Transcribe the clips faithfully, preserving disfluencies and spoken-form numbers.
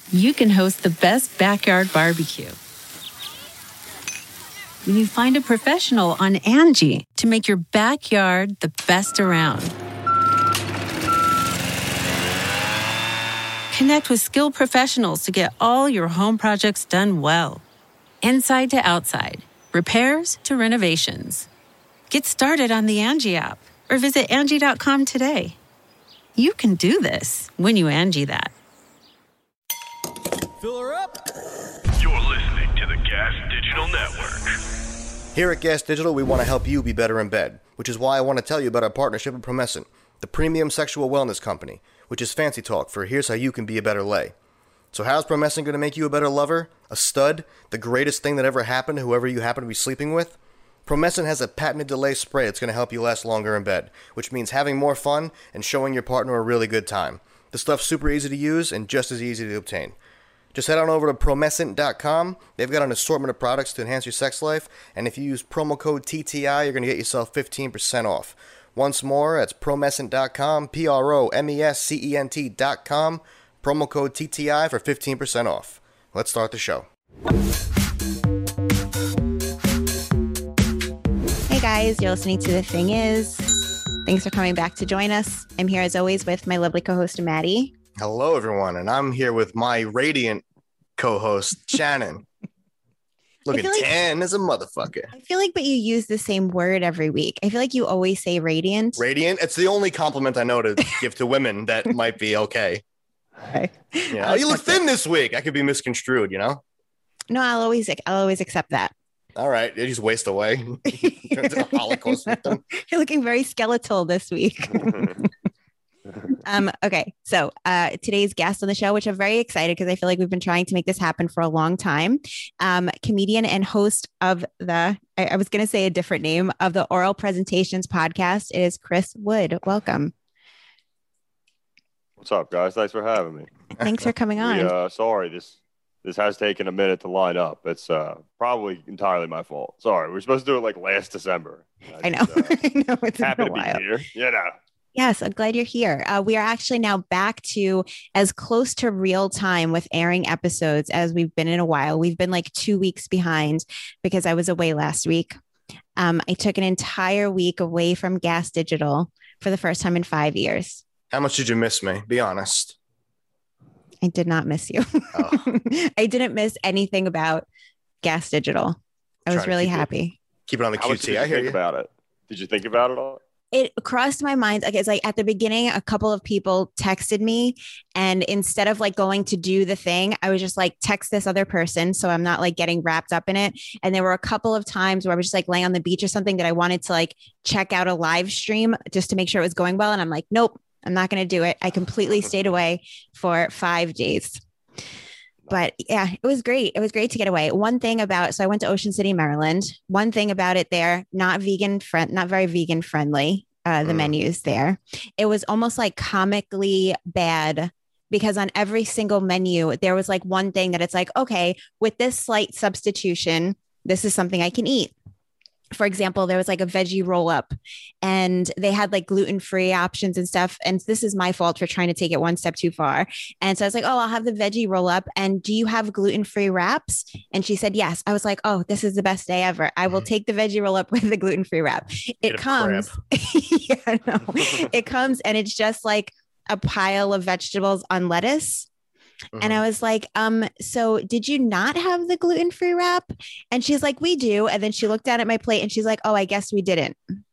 you can host the best backyard barbecue. When you find a professional on Angie to make your backyard the best around. Connect with skilled professionals to get all your home projects done well. Inside to outside, repairs to renovations. Get started on the Angie app or visit Angie dot com today. You can do this when you Angie that. Fill her up. You're listening to the Gas Digital Network. Here at Gas Digital, we want to help you be better in bed, which is why I want to tell you about our partnership with Promescent, the premium sexual wellness company, which is fancy talk for here's how you can be a better lay. So how's Promescent going to make you a better lover, a stud, the greatest thing that ever happened to whoever you happen to be sleeping with? Promescent has a patented delay spray that's going to help you last longer in bed, which means having more fun and showing your partner a really good time. The stuff's super easy to use and just as easy to obtain. Just head on over to promescent dot com. They've got an assortment of products to enhance your sex life, and if you use promo code T T I, you're going to get yourself fifteen percent off. Once more, that's promescent dot com, P R O M E S C E N T dot com, promo code T T I for fifteen percent off. Let's start the show. Hey guys, you're listening to The Thing Is. Thanks for coming back to join us. I'm here as always with my lovely co-host, Maddie. Hello, everyone, and I'm here with my radiant co-host, Shannon. Looking like, tan as a motherfucker. I feel like, but you use the same word every week. I feel like you always say radiant. Radiant? It's the only compliment I know to give to women that might be okay. Okay. Yeah, oh, you look thin it. This week. I could be misconstrued, you know? No, I'll always, I'll always accept that. All right, you just waste away. Turn into a Holocaust victim. You're looking very skeletal this week. um, okay, so uh, today's guest on the show, which I'm very excited because I feel like we've been trying to make this happen for a long time. Um, comedian and host of the, I, I was going to say a different name, of the Oral Presentations podcast is Chris Wood. Welcome. What's up, guys? Thanks for having me. Thanks for coming on. We, uh, sorry, this this has taken a minute to line up. It's uh, probably entirely my fault. Sorry, we were supposed to do it like last December. I, I know. Just, uh, I know. It's happy been a to while. be here. You know. Yes, I'm glad you're here. Uh, we are actually now back to as close to real time with airing episodes as we've been in a while. We've been like two weeks behind because I was away last week. Um, I took an entire week away from Gas Digital for the first time in five years. How much did you miss me? Be honest. I did not miss you. Oh. I didn't miss anything about Gas Digital. I was really keep happy. It, keep it on the How Q much T. did you I hear think you. about it. Did you think about it all? It crossed my mind. Like, it's like at the beginning, a couple of people texted me, and instead of like going to do the thing, I was just like, text this other person. So I'm not like getting wrapped up in it. And there were a couple of times where I was just like laying on the beach or something that I wanted to like check out a live stream just to make sure it was going well. And I'm like, nope, I'm not going to do it. I completely stayed away for five days. But yeah, it was great. It was great to get away. One thing about, so I went to Ocean City, Maryland. One thing about it there, not vegan friend, not very vegan friendly. Uh, the mm. menus there. It was almost like comically bad because on every single menu, there was like one thing that it's like, okay, with this slight substitution, this is something I can eat. For example, there was like a veggie roll up and they had like gluten-free options and stuff. And this is my fault for trying to take it one step too far. And so I was like, oh, I'll have the veggie roll up. And do you have gluten-free wraps? And she said, yes. I was like, oh, this is the best day ever. I will take the veggie roll up with the gluten-free wrap. It comes. yeah, no, it comes and it's just like a pile of vegetables on lettuce. Mm-hmm. And I was like, um, so did you not have the gluten-free wrap? And she's like, we do. And then she looked down at my plate and she's like, oh, I guess we didn't.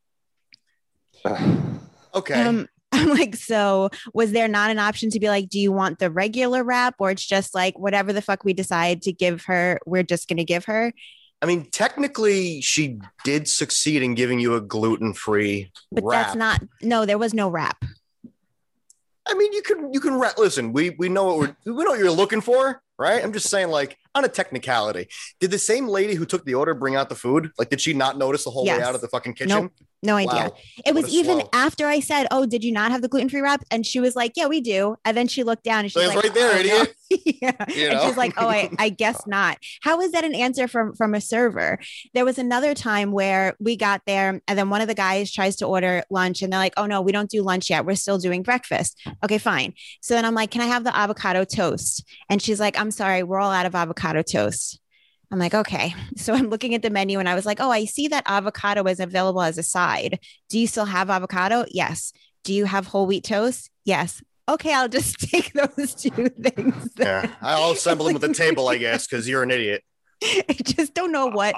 Okay. Um, I'm like, so was there not an option to be like, do you want the regular wrap? Or it's just like, whatever the fuck we decide to give her, we're just going to give her. I mean, technically she did succeed in giving you a gluten-free but wrap. That's not, no, there was no wrap. I mean, you can, you can listen, we, we know what we're, we know what you're looking for, right? I'm just saying, like, on a technicality, did the same lady who took the order bring out the food? Like, did she not notice the whole yes. way out of the fucking kitchen? Nope. No idea. Wow. It What was a even slow. after I said, "Oh, did you not have the gluten-free wraps?" And she was like, "Yeah, we do." And then she looked down and she's It was like, right there, "Oh, no." idiot. Yeah. You And know? she's like, "Oh, I, I guess not." How is that an answer from from a server? There was another time where we got there and then one of the guys tries to order lunch and they're like, "Oh no, we don't do lunch yet. We're still doing breakfast." Okay, fine. So then I'm like, "Can I have the avocado toast?" And she's like, "I'm sorry, we're all out of avocado toast." I'm like, okay. So I'm looking at the menu and I was like, oh, I see that avocado is available as a side. Do you still have avocado? Yes. Do you have whole wheat toast? Yes. Okay, I'll just take those two things. Yeah, I'll assemble them at the table, I guess, because you're an idiot. I just don't know what.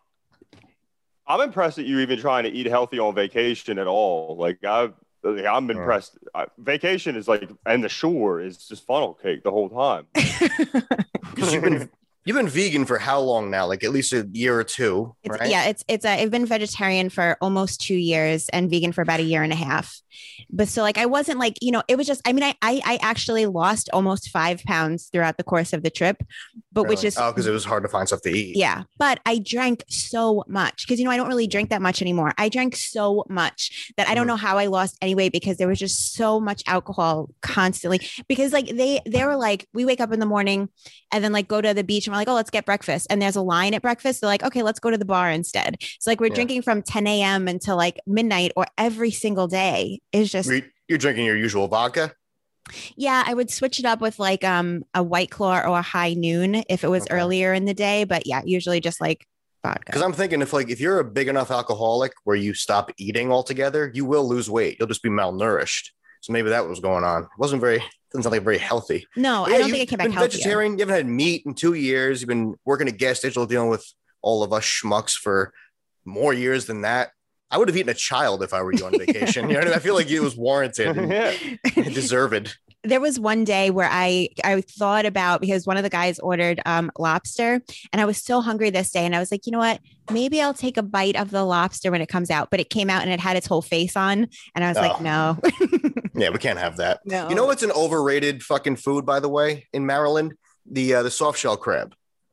I'm impressed that you're even trying to eat healthy on vacation at all. Like I've, I'm impressed. I, vacation is like, and the shore is just funnel cake the whole time. Because you've been you've been vegan for how long now? Like at least a year or two, It's, right? Yeah, it's it's. Uh, I've been vegetarian for almost two years and vegan for about a year and a half. But so like I wasn't like, you know, it was just. I mean, I I, I actually lost almost five pounds throughout the course of the trip, but Really? which is oh, because it was hard to find stuff to eat. yeah. But I drank so much because you know I don't really drink that much anymore. I drank so much that I don't Mhm. know how I lost any weight because there was just so much alcohol constantly. Because like they they were like we wake up in the morning and then like go to the beach and we're like, oh, let's get breakfast. And there's a line at breakfast. They're like, okay, let's go to the bar instead. So like we're Yeah. drinking from ten a.m. until like midnight or every single day. It's just You're, you're drinking your usual vodka. yeah, I would switch it up with like um a White Claw or a High Noon if it was Okay. earlier in the day. But yeah, usually just like vodka. Because I'm thinking if like if you're a big enough alcoholic where you stop eating altogether, you will lose weight. You'll just be malnourished. So maybe that was going on. It wasn't very doesn't sound like very healthy. No, But I yeah, don't you've think it came back been healthier. vegetarian. You haven't had meat in two years. You've been working at Gas Digital dealing with all of us schmucks for more years than that. I would have eaten a child if I were you on vacation. You know what I mean? I feel like it was warranted and Yeah. deserved. There was one day where I I thought about because one of the guys ordered um, lobster and I was so hungry this day and I was like, you know what? Maybe I'll take a bite of the lobster when it comes out. But it came out and it had its whole face on, and I was Oh. like, no, Yeah, we can't have that. no. You know what's an overrated fucking food, by the way, in Maryland? The uh, the soft shell crab.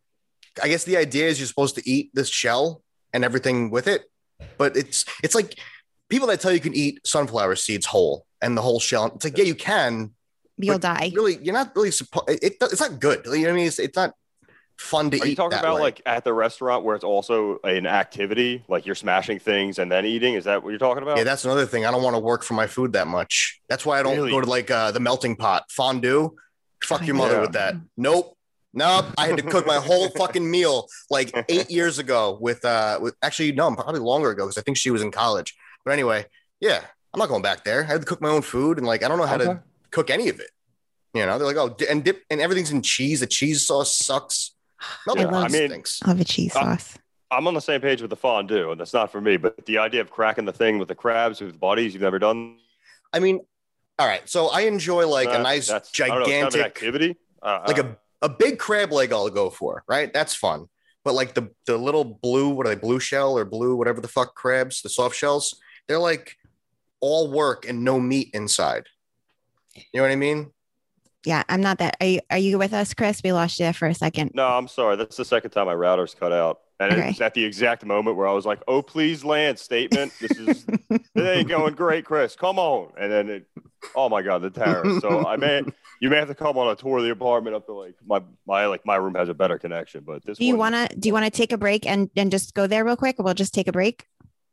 I guess the idea is you're supposed to eat this shell and everything with it, but it's it's like people that tell you can eat sunflower seeds whole and the whole shell. It's like yeah, you can. You'll but die. Really, you're not really supposed. It, it, it's not good. You know what I mean? It's, it's not fun to Are eat. you talking that about way. like at the restaurant where it's also an activity, like you're smashing things and then eating? Is that what you're talking about? Yeah, that's another thing. I don't want to work for my food that much. That's why I don't Really? go to like uh, the melting pot fondue. Fuck Oh, your mother yeah. with that. Nope. Nope. I had to cook my whole fucking meal like eight years ago with uh with actually no, probably longer ago because I think she was in college. But anyway, yeah, I'm not going back there. I had to cook my own food and like I don't know how Okay. to cook any of it. You know, they're like, oh, di- and dip and everything's in cheese. The cheese sauce sucks. Melting Yeah, pot I mean- stinks. I love a cheese Uh, sauce. I'm on the same page with the fondue, and that's not for me. But the idea of cracking the thing with the crabs with bodies you've never done, I mean, all right. So I enjoy like a uh, nice that's, I don't know, it's kind of an gigantic activity. Uh, like uh, a, a big crab leg I'll go for, right? That's fun. But like the the little blue, what are they, blue shell or blue, whatever the fuck crabs, the soft shells, they're like all work and no meat inside. You know what I mean? Yeah, I'm not that. Are you, are you with us, Chris? We lost you there for a second. No, I'm sorry. That's the second time my router's cut out. And Okay. it's at the exact moment where I was like, oh, please land statement. This is, it ain't going great, Chris. Come on. And then it, oh my God, the terror. So I may, you may have to come on a tour of the apartment up to like my, my, like my room has a better connection, but this Do you one- want to? Do you want to take a break and and just go there real quick? We'll just take a break.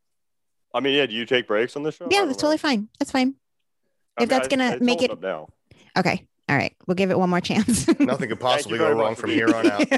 I mean, yeah, do you take breaks on the show? I Yeah, don't that's know. totally fine. That's fine. I if that's I- gonna it's make holding it- up now. Okay. All right. We'll give it one more chance. Nothing could possibly go very wrong much for from being- here on out.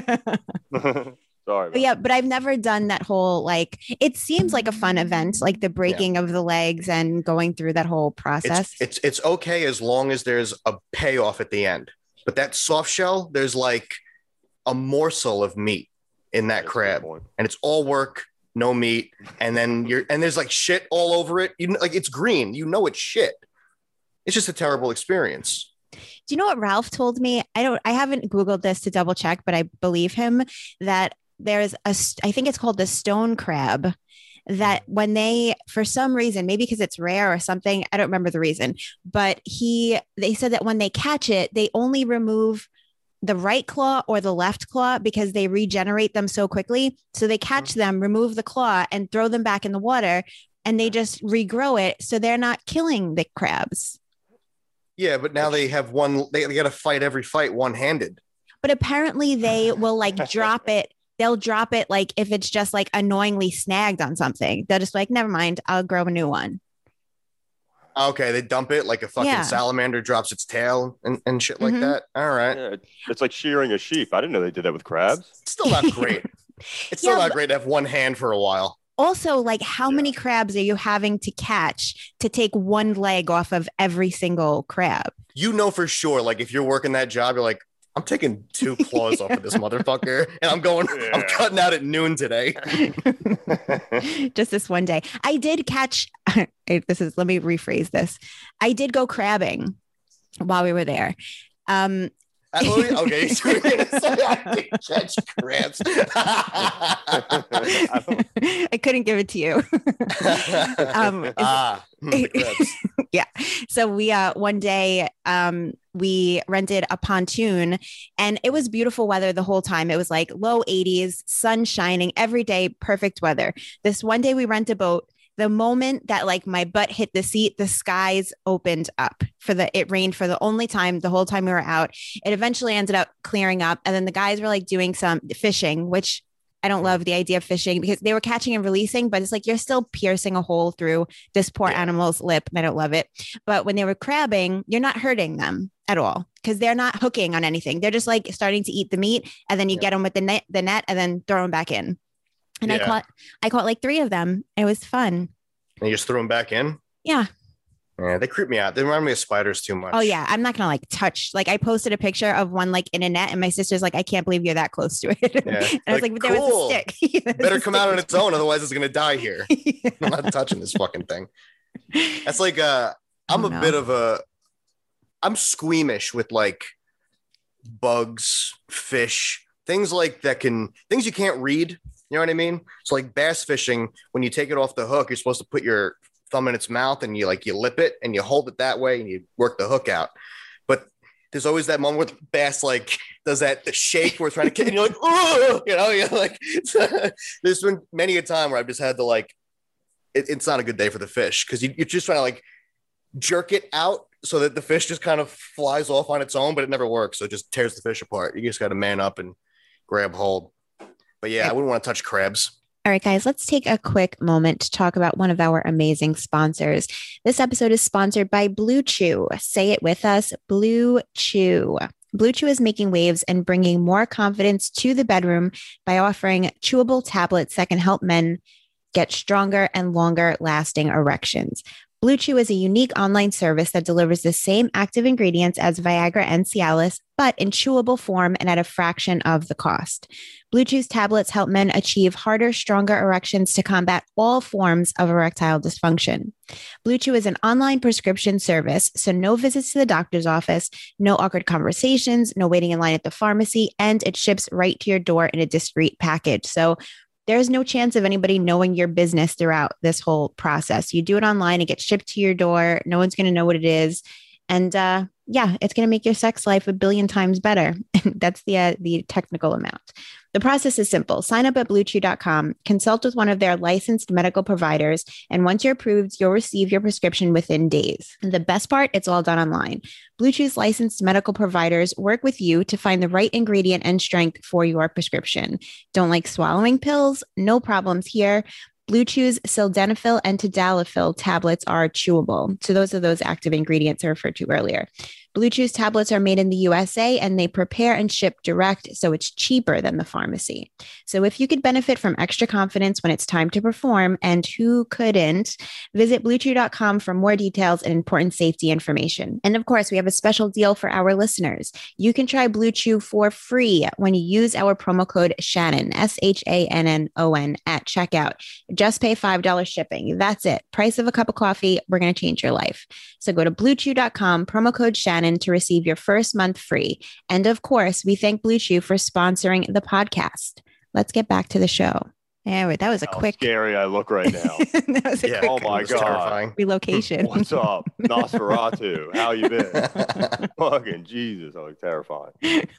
Sorry. But about yeah, but I've never done that whole like it seems like a fun event, like the breaking of the legs and going through that whole process. It's, it's it's okay as long as there's a payoff at the end. But that soft shell, there's like a morsel of meat in that That's a good crab, point. and it's all work, no meat, and then you're and there's like shit all over it. You know, like it's green, you know it's shit. It's just a terrible experience. Do you know what Ralph told me? I don't I haven't Googled this to double check, but I believe him that there's a s- I think it's called the stone crab that when they for some reason, maybe because it's rare or something, I don't remember the reason, but he they said that when they catch it, they only remove the right claw or the left claw because they regenerate them so quickly. So they catch them, remove the claw and throw them back in the water. and they just regrow it. So they're not killing the crabs. Yeah, but now they have one, they, they got to fight every fight one-handed. But apparently they will like drop it. They'll drop it like if it's just like annoyingly snagged on something. They'll just be like, never mind, I'll grow a new one. Okay, they dump it like a fucking Yeah. salamander drops its tail and, and shit like Mhm. that. All right. Yeah, it's like shearing a sheep. I didn't know they did that with crabs. It's still not great. It's still Yeah, not but- great to have one hand for a while. Also, like how Yeah. many crabs are you having to catch to take one leg off of every single crab? You know for sure, like if you're working that job, you're like, I'm taking two claws off of this motherfucker and I'm going, I'm Yeah. cutting out at noon today. Just this one day. I did catch, this is, let me rephrase this. I did go crabbing while we were there. Um, I- oh, okay, so you're gonna say I did catch crabs. I couldn't give it to you. Um, is- ah, mm, the crabs. yeah. So we uh one day um we rented a pontoon and it was beautiful weather the whole time. It was like low eighties, sun shining every day, perfect weather. This one day we rent a boat. The moment that like my butt hit the seat, the skies opened up for the, it rained for the only time, the whole time we were out. It eventually ended up clearing up. And then the guys were like doing some fishing, which I don't love the idea of fishing because they were catching and releasing, but it's like you're still piercing a hole through this poor Yeah. animal's lip. And I don't love it. But when they were crabbing, you're not hurting them at all because they're not hooking on anything. They're just like starting to eat the meat. And then you Yeah. get them with the net, the net and then throw them back in. And I Yeah. caught, I caught like three of them. It was fun. And you just threw them back in? Yeah. Yeah, they creep me out. They remind me of spiders too much. Oh yeah. I'm not going to like touch, like I posted a picture of one like in a net and my sister's like, I can't believe you're that close to it. Yeah. And I was like, Like, but there was cool. a stick. There was Better a come stick. out on its own, otherwise it's gonna die here. I'm not touching this fucking thing. That's like uh I'm Oh, a no. bit of a I'm squeamish with like bugs, fish, things like that can things you can't read. You know what I mean? So like bass fishing, when you take it off the hook, you're supposed to put your thumb in its mouth and you like you lip it and you hold it that way and you work the hook out. But there's always that moment where the bass like does that the shake where it's trying to kick and you're like, oh, you know, you're like there's been many a time where I've just had to like it, it's not a good day for the fish because you, you're just trying to like jerk it out so that the fish just kind of flies off on its own, but it never works. So it just tears the fish apart. You just got to man up and grab hold. But yeah, I wouldn't want to touch crabs. All right, guys, let's take a quick moment to talk about one of our amazing sponsors. This episode is sponsored by Blue Chew. Say it with us, Blue Chew. Blue Chew is making waves and bringing more confidence to the bedroom by offering chewable tablets that can help men get stronger and longer lasting erections. Blue Chew is a unique online service that delivers the same active ingredients as Viagra and Cialis, but in chewable form and at a fraction of the cost. Blue Chew's tablets help men achieve harder, stronger erections to combat all forms of erectile dysfunction. Blue Chew is an online prescription service, so no visits to the doctor's office, no awkward conversations, no waiting in line at the pharmacy, and it ships right to your door in a discreet package. So there's no chance of anybody knowing your business throughout this whole process. You do it online, it gets shipped to your door. No one's going to know what it is. And uh, yeah, it's going to make your sex life a billion times better. That's the uh, the technical amount. The process is simple. Sign up at blue chew dot com, consult with one of their licensed medical providers, and once you're approved, you'll receive your prescription within days. And the best part, it's all done online. Blue Chew's licensed medical providers work with you to find the right ingredient and strength for your prescription. Don't like swallowing pills? No problems here. Blue Chew's sildenafil and tadalafil tablets are chewable. So those are those active ingredients I referred to earlier. Blue Chew's tablets are made in the U S A and they prepare and ship direct, so it's cheaper than the pharmacy. So if you could benefit from extra confidence when it's time to perform, and who couldn't, visit blue chew dot com for more details and important safety information. And of course, we have a special deal for our listeners. You can try Blue Chew for free when you use our promo code Shannon, S H A N N O N, at checkout. Just pay five dollars shipping. That's it. Price of a cup of coffee. We're going to change your life. So go to blue chew dot com, promo code Shannon, to receive your first month free. And of course, we thank Blue Chew for sponsoring the podcast. Let's get back to the show. Yeah, wait, that was a How quick. scary I look right now. that was a Yeah. quick Oh my It's God. terrifying. relocation. What's up, Nosferatu? How you been? Fucking Jesus, I look terrifying.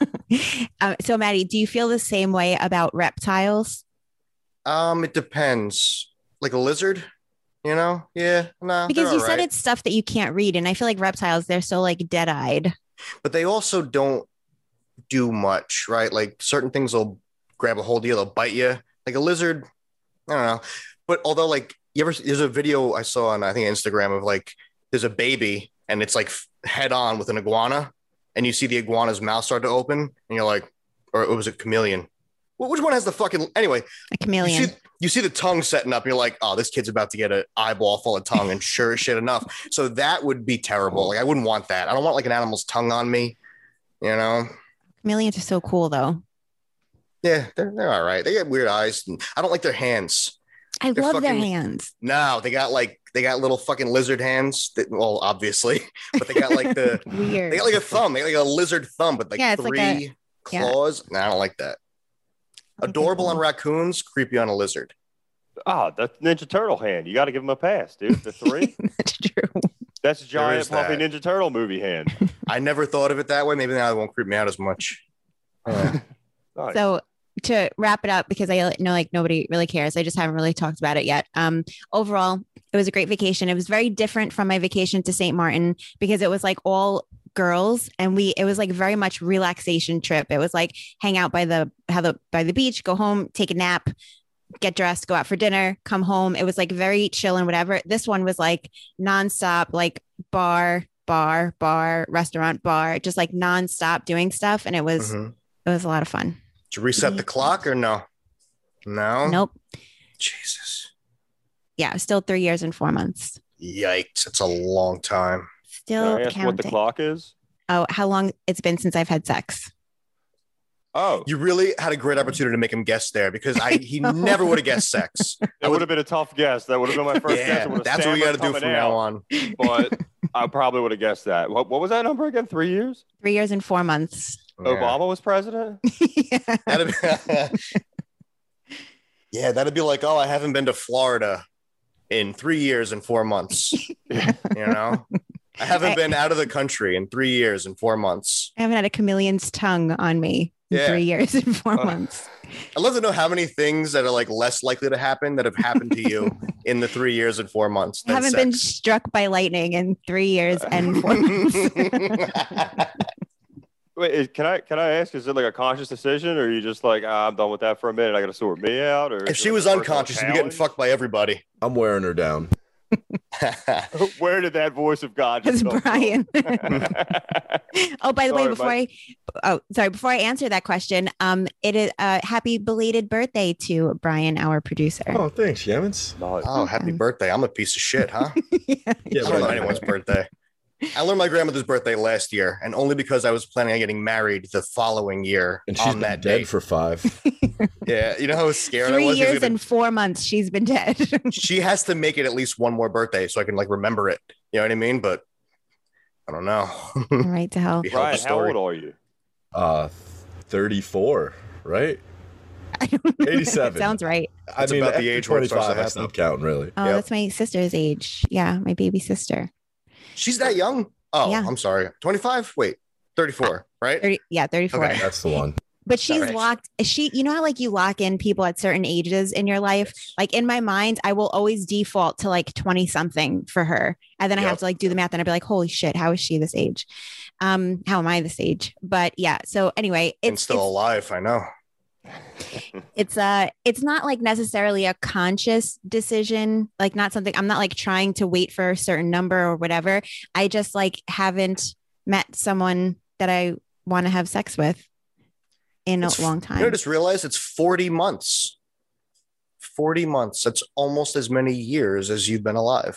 uh, so, Maddie, do you feel the same way about reptiles? Um, it depends. Like a lizard? You know? Yeah, no. Because they're you all said right. it's stuff that you can't read. And I feel like reptiles, they're so like dead eyed. But they also don't do much, right? Like certain things will grab a hold of you, they'll bite you. Like a lizard, I don't know. But although, like, you ever there's a video I saw on I think Instagram of like there's a baby and it's like head on with an iguana, and you see the iguana's mouth start to open, and you're like, or it was a chameleon. Well, which one has the fucking anyway? A chameleon. You see, you see the tongue setting up, and you're like, oh, this kid's about to get an eyeball full of tongue, and sure as shit enough. So that would be terrible. Like I wouldn't want that. I don't want like an animal's tongue on me. You know? Chameleons are so cool, though. Yeah, they're they're all right. They get weird eyes. And I don't like their hands. I They're love their fucking- hands. No, they got like they got little fucking lizard hands. That, well, obviously, but they got like the Weird. they got like a thumb. They got like a lizard thumb, but like Yeah, it's three like a- yeah. claws. No, I don't like that. Adorable on raccoons, creepy on a lizard. Oh, that's Ninja Turtle hand. You got to give him a pass, dude. The three. That's true. That's a giant is puffy that. Ninja Turtle movie hand. I never thought of it that way. Maybe now it won't creep me out as much. Yeah. Nice. So to wrap it up, because I know like nobody really cares. I just haven't really talked about it yet. Um, overall, it was a great vacation. It was very different from my vacation to Saint Martin because it was like all girls, and we it was like very much relaxation trip. It was like hang out by the how the by the beach, go home, take a nap, get dressed, go out for dinner, come home. It was like very chill and whatever. This one was like nonstop, like bar, bar, bar, restaurant, bar, just like nonstop doing stuff, and it was Mhm. it was a lot of fun. Did you reset the clock or no? No. Nope. Jesus. Yeah, still three years and four months. Yikes! It's a long time. Still Can I ask counting. what the clock is? Oh, how long it's been since I've had sex? Oh, You really had a great opportunity to make him guess there because I he know. never would have guessed sex. that would have been a tough guess. That would have been my first guess. Yeah, It would've that's what we got to stammered do from coming now out, on. But I probably would have guessed that. What, what was that number again? Three years? Three years and four months. Yeah. Obama was president? Yeah. That'd be, yeah, that'd be like, oh, I haven't been to Florida in three years and four months. You know, I haven't been out of the country in three years and four months. I haven't had a chameleon's tongue on me in Yeah. three years and four Uh, months. I'd love to know how many things that are like less likely to happen that have happened to you in the three years and four months. I than haven't been sex. struck by lightning in three years and four months. Wait, is- can I can I ask? Is it like a conscious decision, or are you just like, ah, I'm done with that for a minute? I got to sort me out. Or If is she it was a personal unconscious, she'd be getting challenge? fucked by everybody. I'm wearing her down. Where did that voice of God It's just come Brian. from? Oh, by the way, Sorry, before my- I, oh, sorry, before I answer that question, um, it is uh, happy belated birthday to Brian, our producer. Oh, thanks, Yemens. Nice. Oh, happy birthday. I'm a piece of shit, huh? Yeah. Yeah, I don't know but- anyone's birthday. I learned my grandmother's birthday last year, and only because I was planning on getting married the following year And she's on been that dead date. for five. Yeah, you know how scared I Three was. She was years gonna- and four months, she's been dead. she has to make it at least one more birthday so I can like remember it. You know what I mean? But I don't know. All right, to hell. Be hell of a Brian, how story. old are you? Uh, thirty-four, right? I don't know. eighty-seven. Sounds right. That's about the age where it starts to twenty-five, I mess stopped up. counting, really. Oh, Yep. that's my sister's age. Yeah, my baby sister. She's that young? Oh, Yeah. I'm sorry. twenty-five? Wait, thirty-four, right? thirty, yeah, thirty-four. Okay. That's the one. But she's right. locked. She, you know how like you lock in people at certain ages in your life? Like in my mind, I will always default to like twenty something for her. And then I Yep. have to like do the math and I'd be like, holy shit, how is she this age? Um, how am I this age? But yeah. So anyway, And it's still it's, alive, I know. it's uh it's not like necessarily a conscious decision, like not something I'm not like trying to wait for a certain number or whatever. I just like haven't met someone that I want to have sex with in It's a f- long You know, I time. just realized it's forty months. forty months. That's almost as many years as you've been alive.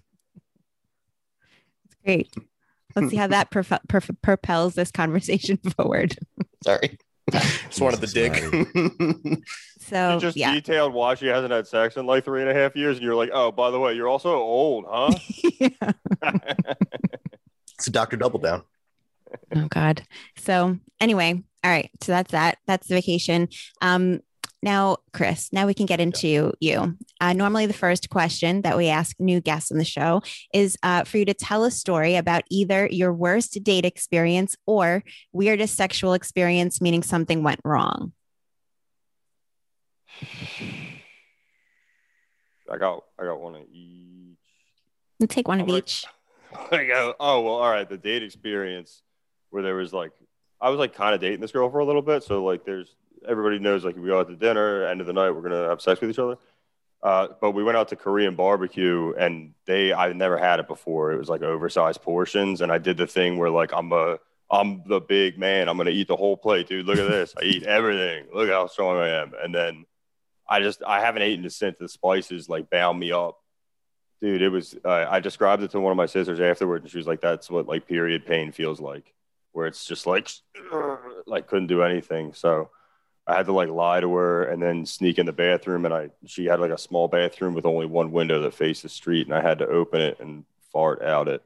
Great. Let's see how that prof- prof- propels this conversation forward. Sorry. Just wanted to Jesus, dig. So You just yeah, detailed why she hasn't had sex in like three and a half years, and you're like, oh, by the way, you're also old, huh? Yeah. It's a Doctor Double Down. Oh God. So anyway, all right. So that's that. That's the vacation. Um, now, Chris, now we can get into you. Uh, normally, the first question that we ask new guests on the show is uh, for you to tell a story about either your worst date experience or weirdest sexual experience, meaning something went wrong. I got I got one of each. We'll take one I'm of like- each. I go, oh well, all right. The date experience where there was like, I was like kind of dating this girl for a little bit. So like, there's everybody knows like we go out to dinner, end of the night, we're gonna have sex with each other. Uh, but we went out to Korean barbecue, and they I've never had it before. It was like oversized portions, and I did the thing where like I'm a I'm the big man. I'm gonna eat the whole plate, dude. Look at this. I eat everything. Look how strong I am. And then I just I haven't eaten since the spices like bound me up. Dude, it was, uh, I described it to one of my sisters afterwards, and she was like, that's what, like, period pain feels like, where it's just, like, like, couldn't do anything. So I had to, like, lie to her and then sneak in the bathroom, and I she had, like, a small bathroom with only one window that faced the street, and I had to open it and fart out it.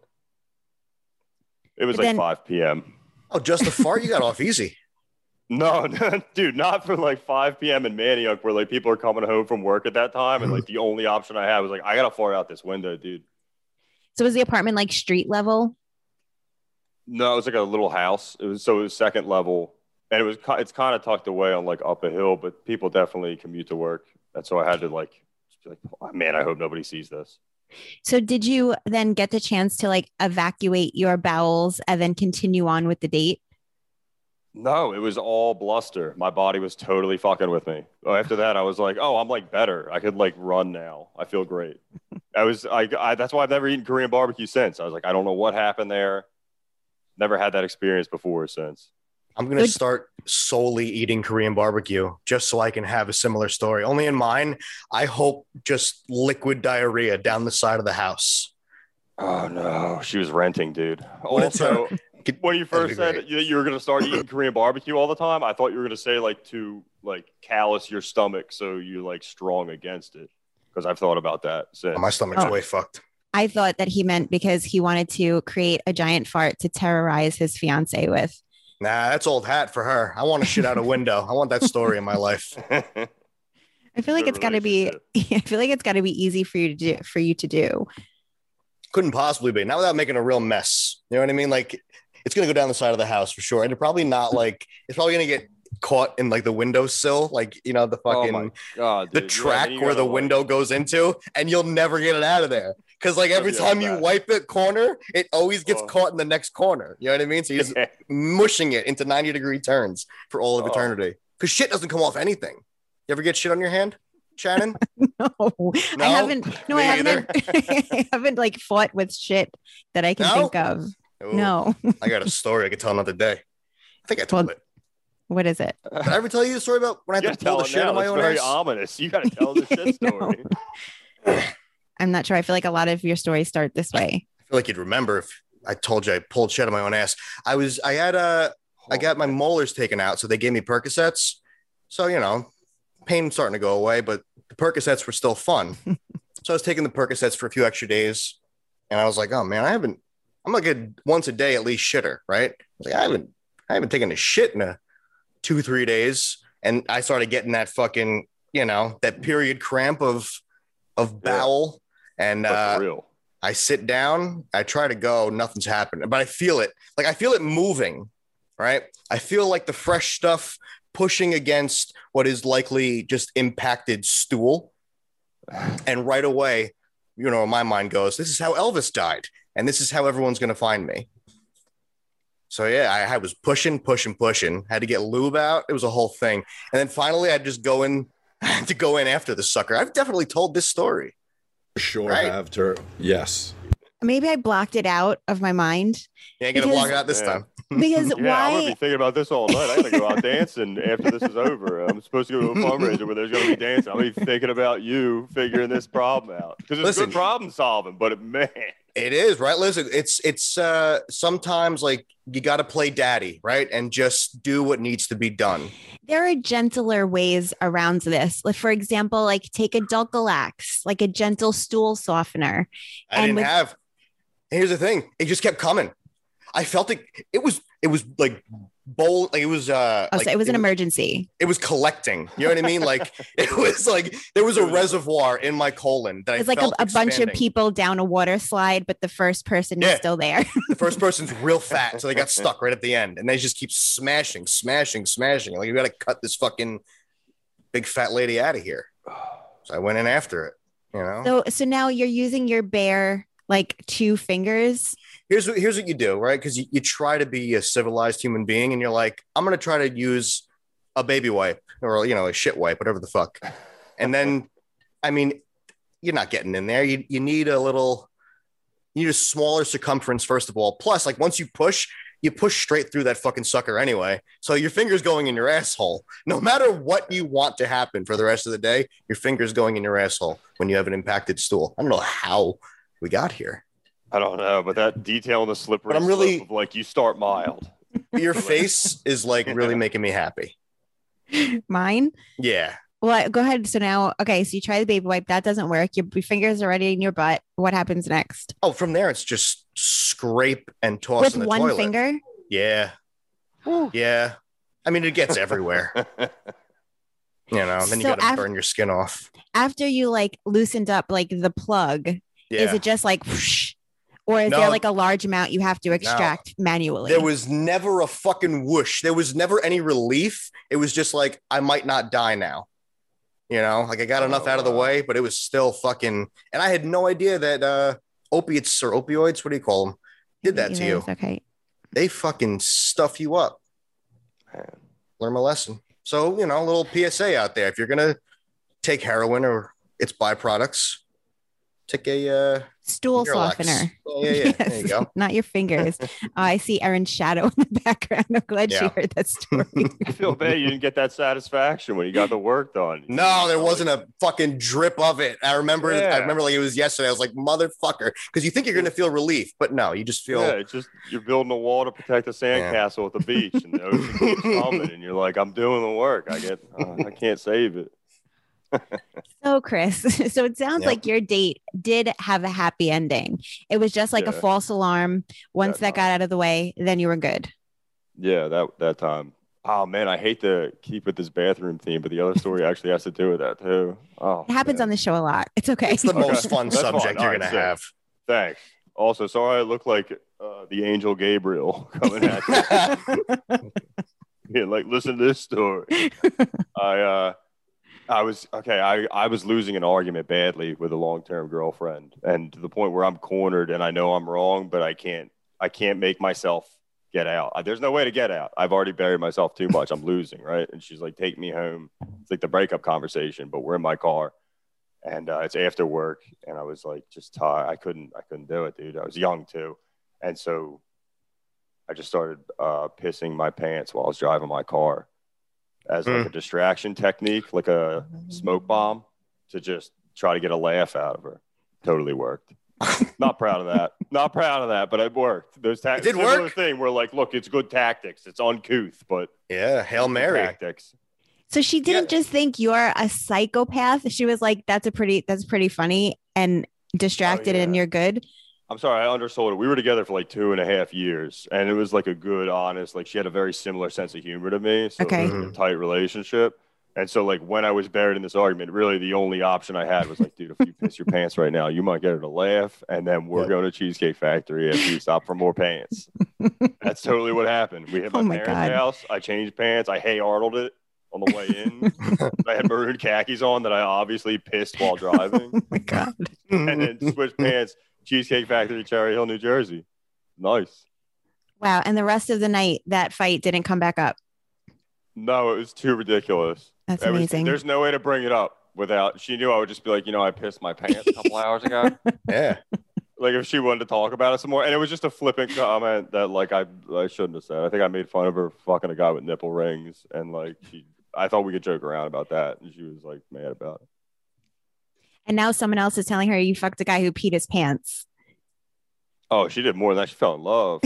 It was, But like, then- five p.m. Oh, just a fart? You got off easy. No, dude, not for like five p.m. in Manioc where like people are coming home from work at that time. And like the only option I had was like, I got to fart out this window, dude. So was the apartment like street level? No, it was like a little house. It was so it was second level, and it was ki- it's kind of tucked away on like up a hill, but people definitely commute to work. And so I had to like, just be like, oh, man, I hope nobody sees this. So did you then get the chance to like evacuate your bowels and then continue on with the date? No, it was all bluster. My body was totally fucking with me. After that, I was like, oh, I'm like better. I could like run now. I feel great. I was, I, I, that's why I've never eaten Korean barbecue since. I was like, I don't know what happened there. Never had that experience before or since. I'm going to start solely eating Korean barbecue just so I can have a similar story. Only in mine, I hope just liquid diarrhea down the side of the house. Oh no, she was renting, dude. What it's Also, Could- when you that'd be first said great. you, you were going to start eating Korean barbecue all the time, I thought you were going to say like to like callous your stomach so you're like strong against it. Because I've thought about that since. My stomach's Oh. way fucked. I thought that he meant because he wanted to create a giant fart to terrorize his fiance with. Nah, that's old hat for her. I want to shit out a window. I want that story in my life. I feel like Good it's got to be. I feel like it's got to be easy for you to do. For you to do. Couldn't possibly be. Not without making a real mess. You know what I mean? Like, it's going to go down the side of the house for sure. And it's probably not like, it's probably going to get caught in like the windowsill, like, you know, the Oh fucking, my God, the dude. Yeah, track then you where gotta, the like- window goes into, and you'll never get it out of there. Because like every Yeah, time you bad. wipe it corner, it always gets Oh. caught in the next corner. You know what I mean? So you're just mushing it into ninety degree turns for all of Oh. eternity. Because shit doesn't come off anything. You ever get shit on your hand, Shannon? No, I No? haven't. No, Me I haven't. I haven't like fought with shit that I can No? think of. Ooh, No. I got a story I could tell another day. I think I told Well, it. What is it? Did I ever tell you the story about when I You had gotta to pull tell the it shit now. on my It's own very ass? ominous. You gotta tell the shit No. story. I'm not sure. I feel like a lot of your stories start this way. I feel like you'd remember if I told you I pulled shit on my own ass. I was, I had a, I got my molars taken out, so they gave me Percocets. So, you know, pain starting to go away, but the Percocets were still fun. So I was taking the Percocets for a few extra days, and I was like, oh man, I haven't, I'm like a once a day at least shitter, right? I was like, I haven't, I haven't taken a shit in a two, three days. And I started getting that fucking, you know, that period cramp of, of bowel. And But uh, for real. I sit down, I try to go, nothing's happening, but I feel it. Like I feel it moving, right? I feel like the fresh stuff pushing against what is likely just impacted stool. And right away, you know, my mind goes, this is how Elvis died. And this is how everyone's going to find me. So yeah, I, I was pushing, pushing, pushing, had to get lube out. It was a whole thing. And then finally I'd just go in, I had to go in after the sucker. I've definitely told this story. Sure Right. have to. Yes. Maybe I blocked it out of my mind You ain't going to Because- block it out this Yeah. time. because Yeah, I'm gonna why? be thinking about this all night. I gotta go out dancing after this is over. I'm supposed to go to a fundraiser where there's gonna be dancing. I'm gonna be thinking about you figuring this problem out because it's Listen. good problem solving. But man, It is, right? Listen, it's it's uh sometimes like you got to play daddy, right? And just do what needs to be done. There are gentler ways around this. Like, for example, like take a Dulcolax, like a gentle stool softener. I And didn't with- have. Here's the thing. It just kept coming. I felt it. It was it was like bowl. Like it was uh Oh, like, so it was an emergency. It was collecting. You know what I mean? Like it was like there was a reservoir in my colon that I It's like a, felt a bunch of expanding. people down a water slide, but the first person Yeah. is still there. The first person's real fat, so they got stuck right at the end, and they just keep smashing, smashing, smashing. Like you got to cut this fucking big fat lady out of here. So I went in after it. You know. So so now you're using your bare like two fingers. Here's what here's what you do, right? Because you, you try to be a civilized human being, and you're like, I'm gonna try to use a baby wipe or you know a shit wipe, whatever the fuck. And then, I mean, you're not getting in there. You you need a little, you need a smaller circumference first of all. Plus, like once you push, you push straight through that fucking sucker anyway. So your finger's going in your asshole. No matter what you want to happen for the rest of the day, your finger's going in your asshole when you have an impacted stool. I don't know how we got here. I don't know, but that detail in the slippery But I'm really- slope of like you start mild. Your face is like really making me happy. Mine. Yeah. Well, go ahead. So now, okay, so you try the baby wipe. That doesn't work. Your, your fingers are already in your butt. What happens next? Oh, from there it's just scrape and toss With in the one toilet. finger? Yeah. Yeah. I mean, it gets everywhere. You know, then you So got to af- burn your skin off. After you like loosened up like the plug, Yeah. is it just like whoosh, or is No. there like a large amount you have to extract manually? There was never a fucking whoosh. There was never any relief. It was just like, I might not die now. You know, like I got Oh, enough out of the wow. way, but it was still fucking, and I had no idea that uh, opiates or opioids, what do you call them, did that to you. Okay. They fucking stuff you up. Man. Learn my lesson. So, you know, a little P S A out there. If you're going to take heroin or its byproducts, take a uh, Stool Miralax. softener. Yeah, yeah, yeah. There you go. Not your fingers. Oh, I see Erin's shadow in the background. I'm glad she Yeah. heard that story. I feel bad you didn't get that satisfaction when you got the work done. No, there wasn't a fucking drip of it. I remember. I Yeah. remember like it was yesterday. I was like, motherfucker, because you think you're gonna feel relief, but no, you just feel. Yeah, it's just you're building a wall to protect the sandcastle at the beach, and the ocean keeps coming, and you're like, I'm doing the work. I get, uh, I can't save it. So, Chris, so it sounds Yep. like your date did have a happy ending. It was just like a Yeah. false alarm. Once That that got out of the way, then you were good. Yeah, that that time. Oh man, I hate to keep with this bathroom theme, but the other story actually has to do with that too. Oh, It happens on the show a lot. It's okay. It's the Okay. most fun That's subject fine. you're All right, gonna sick. have. Thanks. Also, sorry I look like uh, the angel Gabriel coming at you. Yeah, like listen to this story. I uh, I was okay. I I was losing an argument badly with a long term girlfriend, and to the point where I'm cornered, and I know I'm wrong, but I can't. I can't make myself get out. I, there's no way to get out. I've already buried myself too much. I'm losing, right? And she's like, "Take me home." It's like the breakup conversation, but we're in my car, and uh, it's after work, and I was like, just tired. I couldn't. I couldn't do it, dude. I was young too, and so I just started uh, pissing my pants while I was driving my car as like Mm. a distraction technique, like a smoke bomb, to just try to get a laugh out of her. Totally worked. Not proud of that. Not proud of that, but it worked. There's ta- It did similar work? thing where like, look, it's good tactics. It's uncouth, but Yeah, Hail good Mary. tactics. So she didn't Yeah. just think you're a psychopath. She was like, "That's a pretty, that's pretty funny," and distracted, Oh, yeah. and you're good. I'm sorry, I undersold it. We were together for like two and a half years, and it was like a good, honest, like she had a very similar sense of humor to me. So Okay. it was like a tight relationship. And so like when I was buried in this argument, really the only option I had was like, dude, if you piss your pants right now, you might get her to laugh, and then we're Yep. going to Cheesecake Factory after you stop for more pants. That's totally what happened. We hit my, Oh my parents' God. house. I changed pants. I Hey Arnold it on the way in. I had maroon khakis on that I obviously pissed while driving. Oh my god! And then switched pants, Cheesecake Factory, Cherry Hill, New Jersey. Nice. Wow. And the rest of the night, that fight didn't come back up. No, it was too ridiculous. That's It was- amazing. there's no way to bring it up without. She knew I would just be like, you know, I pissed my pants a couple hours ago. Yeah. Like if she wanted to talk about it some more, and it was just a flippant comment that like I I shouldn't have said. I think I made fun of her fucking a guy with nipple rings, and like she, I thought we could joke around about that, and she was like mad about it. And now someone else is telling her you fucked a guy who peed his pants. Oh, she did more than that. She fell in love.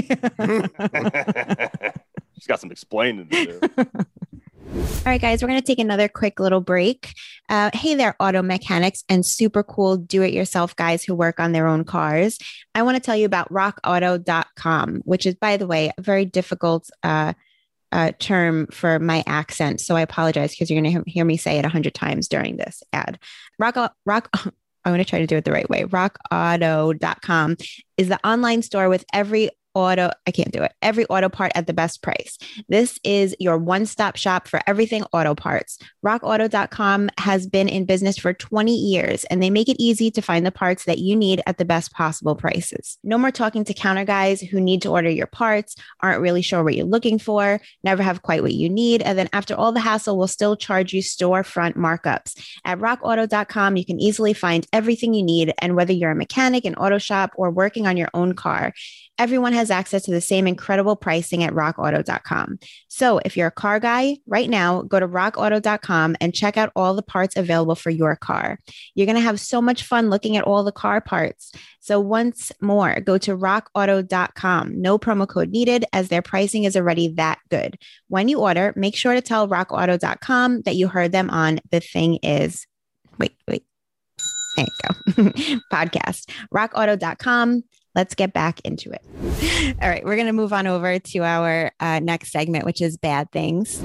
She's got some explaining to do. All right, guys, we're going to take another quick little break. Uh, hey there, auto mechanics and super cool do-it-yourself guys who work on their own cars. I want to tell you about rock auto dot com, which is, by the way, a very difficult uh, uh, term for my accent. So I apologize because you're going to hear me say it a hundred times during this ad. Rock, rock, I'm going to try to do it the right way. rock auto dot com is the online store with every auto, I can't do it, every auto part at the best price. This is your one-stop shop for everything auto parts. rock auto dot com has been in business for twenty years, and they make it easy to find the parts that you need at the best possible prices. No more talking to counter guys who need to order your parts, aren't really sure what you're looking for, never have quite what you need, and then after all the hassle, will still charge you storefront markups. At rock auto dot com, you can easily find everything you need, and whether you're a mechanic, an auto shop, or working on your own car, everyone has access to the same incredible pricing at rock auto dot com. So if you're a car guy, right now, go to rock auto dot com and check out all the parts available for your car. You're going to have so much fun looking at all the car parts. So once more, go to rock auto dot com. No promo code needed, as their pricing is already that good. When you order, make sure to tell rock auto dot com that you heard them on The Thing Is. Wait, wait. There you go. Podcast. rock auto dot com. Let's get back into it. All right, we're going to move on over to our uh, next segment, which is bad things.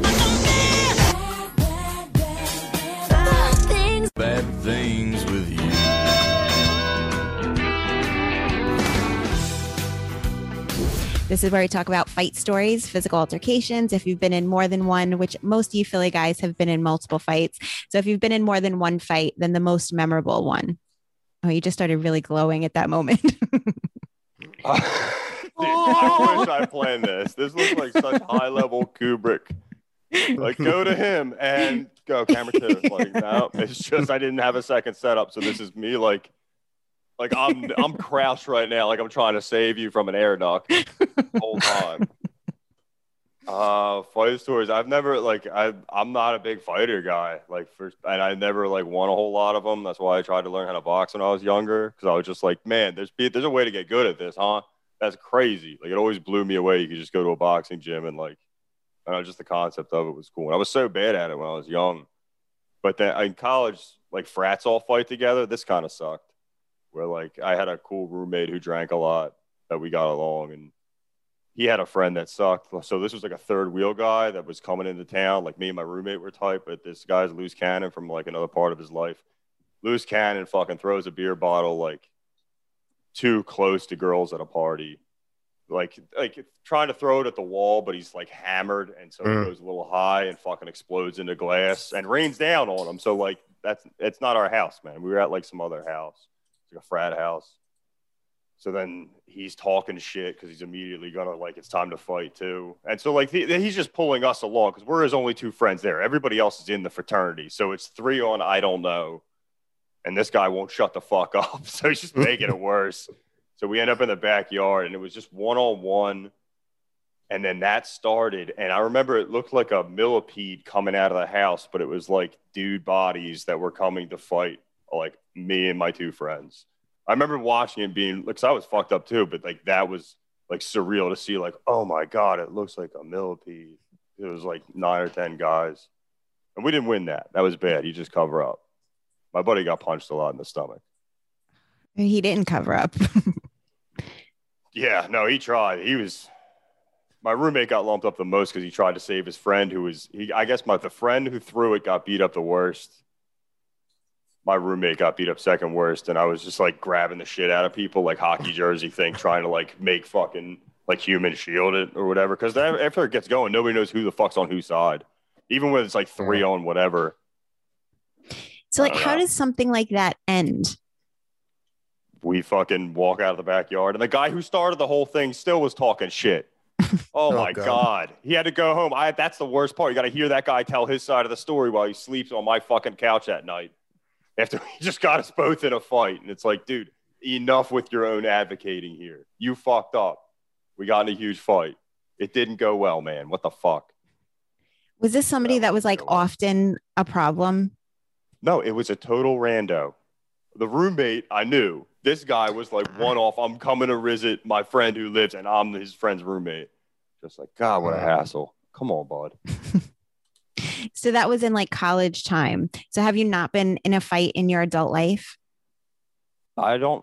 Bad things with you. This is where we talk about fight stories, physical altercations. If you've been in more than one, which most of you Philly guys have been in multiple fights. So if you've been in more than one fight, then the most memorable one. Oh, you just started really glowing at that moment. Uh, dude, I wish I planned this. This looks like such high level Kubrick. Like, go to him and go camera two. Like, no, it's just I didn't have a second setup, so this is me. Like, like I'm I'm crouched right now, like I'm trying to save you from an air duct the whole time. Uh, fight stories. I've never like I I'm not a big fighter guy. Like, for and I never like won a whole lot of them. That's why I tried to learn how to box when I was younger, because I was just like, man, there's there's a way to get good at this, huh? That's crazy. Like, it always blew me away. You could just go to a boxing gym and like, I don't know, just the concept of it was cool. And I was so bad at it when I was young. But then in college, like frats all fight together. This kind of sucked. Where like I had a cool roommate who drank a lot that we got along, and he had a friend that sucked. So this was like a third wheel guy that was coming into town. Like, me and my roommate were tight, but this guy's loose cannon from like another part of his life. Loose cannon fucking throws a beer bottle like too close to girls at a party. Like, like trying to throw it at the wall, but he's like hammered, and so mm. it goes a little high and fucking explodes into glass and rains down on him. So like, that's it's not our house, man. We were at like some other house, it's like a frat house. So then he's talking shit because he's immediately gonna like it's time to fight too, and so like he, he's just pulling us along because we're his only two friends there. Everybody else is in the fraternity, so it's three on I don't know, and this guy won't shut the fuck up, so he's just making it worse. So we end up in the backyard, and it was just one on one, and then that started. And I remember it looked like a millipede coming out of the house, but it was like dude bodies that were coming to fight, like me and my two friends. I remember watching it being, like, 'cause I was fucked up too, but like that was like surreal to see, like, oh my God, it looks like a millipede. It was like nine or ten guys. And we didn't win that. That was bad. You just cover up. My buddy got punched a lot in the stomach. He didn't cover up. Yeah, no, he tried. He was, my roommate got lumped up the most because he tried to save his friend who was, he, I guess my, the friend who threw it got beat up the worst. My roommate got beat up second worst, and I was just like grabbing the shit out of people, like hockey jersey thing, trying to like make fucking like human shield it or whatever. Because after it gets going, nobody knows who the fuck's on whose side, even when it's like three on whatever. So like, how know. does something like that end? We fucking walk out of the backyard, and the guy who started the whole thing still was talking shit. Oh, oh my God. God. He had to go home. I that's the worst part. You got to hear that guy tell his side of the story while he sleeps on my fucking couch at night. After he just got us both in a fight. And it's like, dude, enough with your own advocating here. You fucked up. We got in a huge fight. It didn't go well, man. What the fuck? Was this somebody that, that was like often a problem? No, it was a total rando. The roommate, I knew. This guy was like one off. I'm coming to visit my friend who lives, and I'm his friend's roommate. Just like, God, what a hassle. Come on, bud. So that was in like college time. So have you not been in a fight in your adult life? I don't.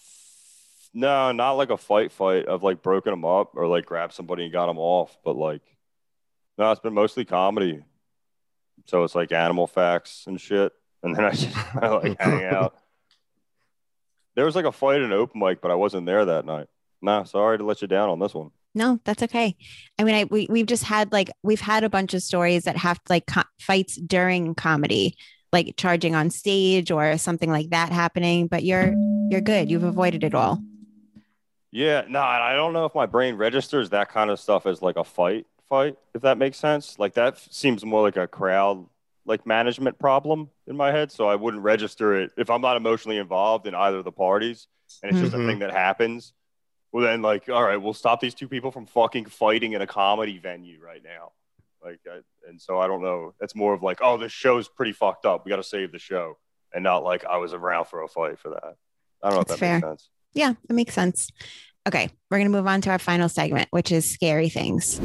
No, not like a fight fight of like broken them up or like grab somebody and got them off. But like, no, it's been mostly comedy. So it's like animal facts and shit. And then I just I like hang out. There was like a fight in an open mic, but I wasn't there that night. Nah, sorry to let you down on this one. No, that's okay. I mean, I we we've just had like we've had a bunch of stories that have like co- fights during comedy, like charging on stage or something like that happening. But you're you're good. You've avoided it all. Yeah, no, and I don't know if my brain registers that kind of stuff as like a fight fight, if that makes sense. Like that f- seems more like a crowd like management problem in my head. So I wouldn't register it if I'm not emotionally involved in either of the parties and it's just Mhm. a thing that happens. Well, then like, all right, we'll stop these two people from fucking fighting in a comedy venue right now. Like, I, and so I don't know. That's more of like, oh, this show's pretty fucked up. We got to save the show, and not like I was around for a fight for that. I don't know if That's that makes fair. sense. Yeah, it makes sense. Okay, we're gonna move on to our final segment, which is scary things.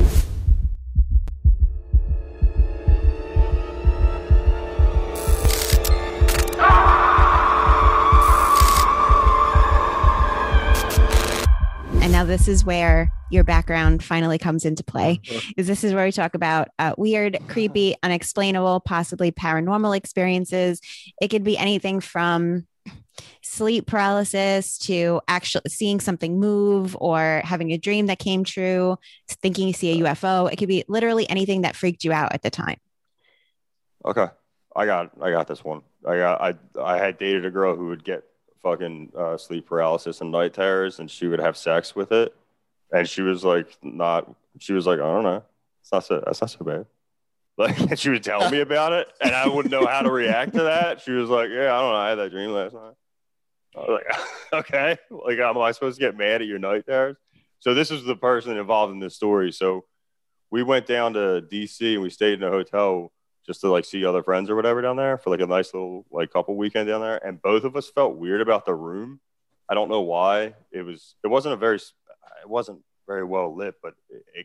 And now this is where your background finally comes into play. Is this is where we talk about uh, weird, creepy, unexplainable, possibly paranormal experiences. It could be anything from sleep paralysis to actually seeing something move or having a dream that came true, thinking you see a U F O. It could be literally anything that freaked you out at the time. Okay, I got I got this one. I got I I had dated a girl who would get fucking uh, sleep paralysis and night terrors, and she would have sex with it, and she was like, not. She was like, I don't know, it's not so that's not so bad. Like, and she would tell me about it, and I wouldn't know how to react to that. She was like, yeah, I don't know, I had that dream last night. I was like, okay, like, am I supposed to get mad at your night terrors? So this is the person involved in this story. So we went down to D C and we stayed in a hotel just to like see other friends or whatever down there for like a nice little like couple weekend down there. And both of us felt weird about the room. I don't know why. It was, it wasn't a very, it wasn't very well lit, but it, it,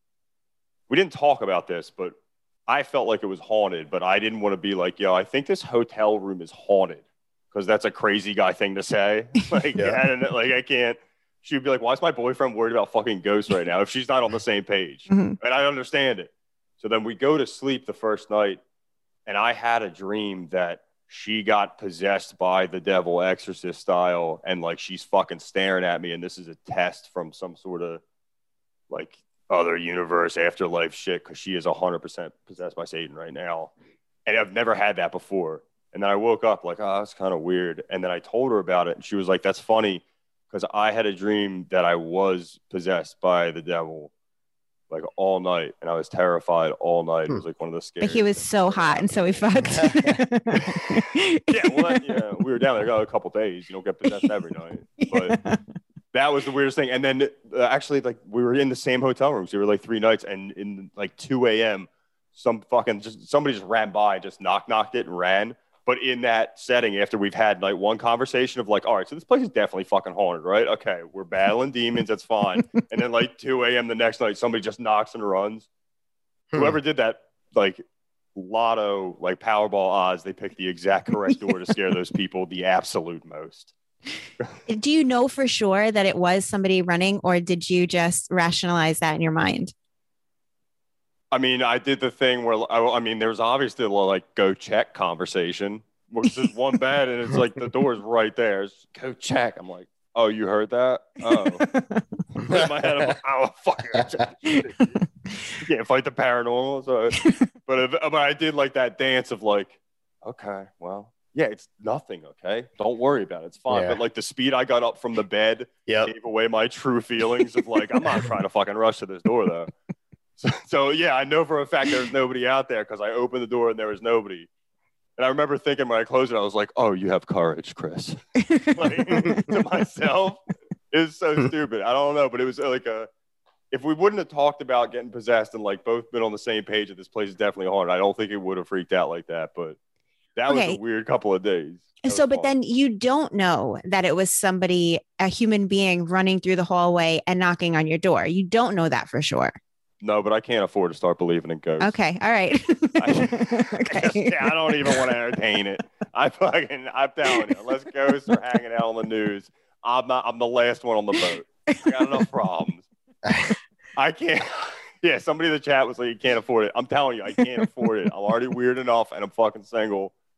we didn't talk about this, but I felt like it was haunted, but I didn't want to be like, yo, I think this hotel room is haunted. Because that's a crazy guy thing to say. Like, yeah. And, like, I can't. She'd be like, why is my boyfriend worried about fucking ghosts right now if she's not on the same page? Mm-hmm. And I understand it. So then we go to sleep the first night, and I had a dream that she got possessed by the devil, Exorcist style, and, like, she's fucking staring at me, and this is a test from some sort of, like, other universe, afterlife shit, because she is one hundred percent possessed by Satan right now. And I've never had that before. And then I woke up like, oh, that's kind of weird. And then I told her about it. And she was like, that's funny because I had a dream that I was possessed by the devil like all night. And I was terrified all night. It was like one of the scariest. But he was so hot and so he fucked. yeah, well, that, yeah, we were down there a couple days. You don't get possessed every night. But yeah. That was the weirdest thing. And then uh, actually, like, we were in the same hotel rooms. We were like three nights. And in like two a.m., some fucking just somebody just ran by, just knock knocked it and ran. But in that setting, after we've had like one conversation of like, all right, so this place is definitely fucking haunted, right? Okay, we're battling demons, that's fine. And then like two a.m. the next night, somebody just knocks and runs. Hmm. Whoever did that, like lotto, like Powerball odds, they picked the exact correct door to scare those people the absolute most. Do you know for sure that it was somebody running, or did you just rationalize that in your mind? I mean, I did the thing where, I, I mean, there's obviously a like go check conversation. Which is one bed and it's like the door's right there. It's, go check. I'm like, oh, you heard that? Oh. In my head, I'm like, oh, fuck it. You can't fight the paranormal. So, but, if, but I did like that dance of like, okay, well, yeah, it's nothing, okay? Don't worry about it. It's fine. Yeah. But like the speed I got up from the bed yep. gave away my true feelings of like, I'm not trying to fucking rush to this door though. So, so, yeah, I know for a fact there's nobody out there because I opened the door and there was nobody. And I remember thinking when I closed it, I was like, oh, you have courage, Chris. Like, to myself, it's so stupid. I don't know, but it was like a, if we wouldn't have talked about getting possessed and like both been on the same page that this place is definitely haunted, I don't think it would have freaked out like that. But that okay. was a weird couple of days. So, but fun. Then you don't know that it was somebody, a human being running through the hallway and knocking on your door. You don't know that for sure. No, but I can't afford to start believing in ghosts. Okay, all right. I, okay. I don't even want to entertain it. I fucking, I'm telling you, unless ghosts are hanging out on the news, I'm not. I'm the last one on the boat. I got enough problems. I can't. Yeah, somebody in the chat was like, "You can't afford it." I'm telling you, I can't afford it. I'm already weird enough, and I'm fucking single.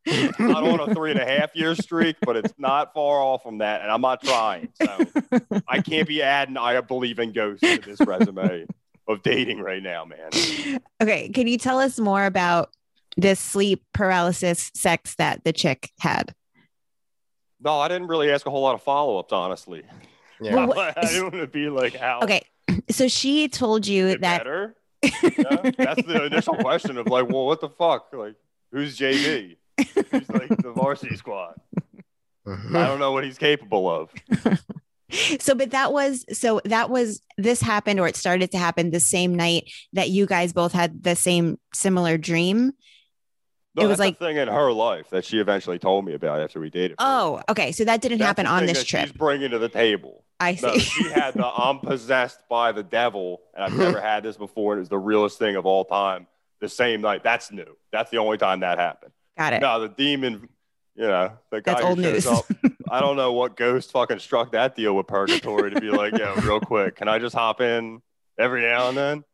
Not on a three and a half year streak, but it's not far off from that, and I'm not trying. So I can't be adding I believe in ghosts to this resume of dating right now, man. Okay, can you tell us more about this sleep paralysis sex that the chick had? No, I didn't really ask a whole lot of follow-ups, honestly. Yeah. Well, I didn't want to be like, how? Okay, so she told you Is it that. better? Yeah, that's the initial question of like, well, what the fuck? Like, who's J B? He's like the varsity squad. I don't know what he's capable of. So, but that was so that was this happened, or it started to happen the same night that you guys both had the same similar dream. No, It was that's like- the thing in her life that she eventually told me about after we dated. for a Oh, while. okay. So that didn't That's happen the on thing this that trip. she's bringing to the table. I see. No, she had the I'm possessed by the devil, and I've never had this before. And it was the realest thing of all time. The same night. That's new. That's the only time that happened. Got it. No, the demon, you know, the guy That's who old shows news. up. I don't know what ghost fucking struck that deal with purgatory to be like, yo, real quick, can I just hop in every now and then?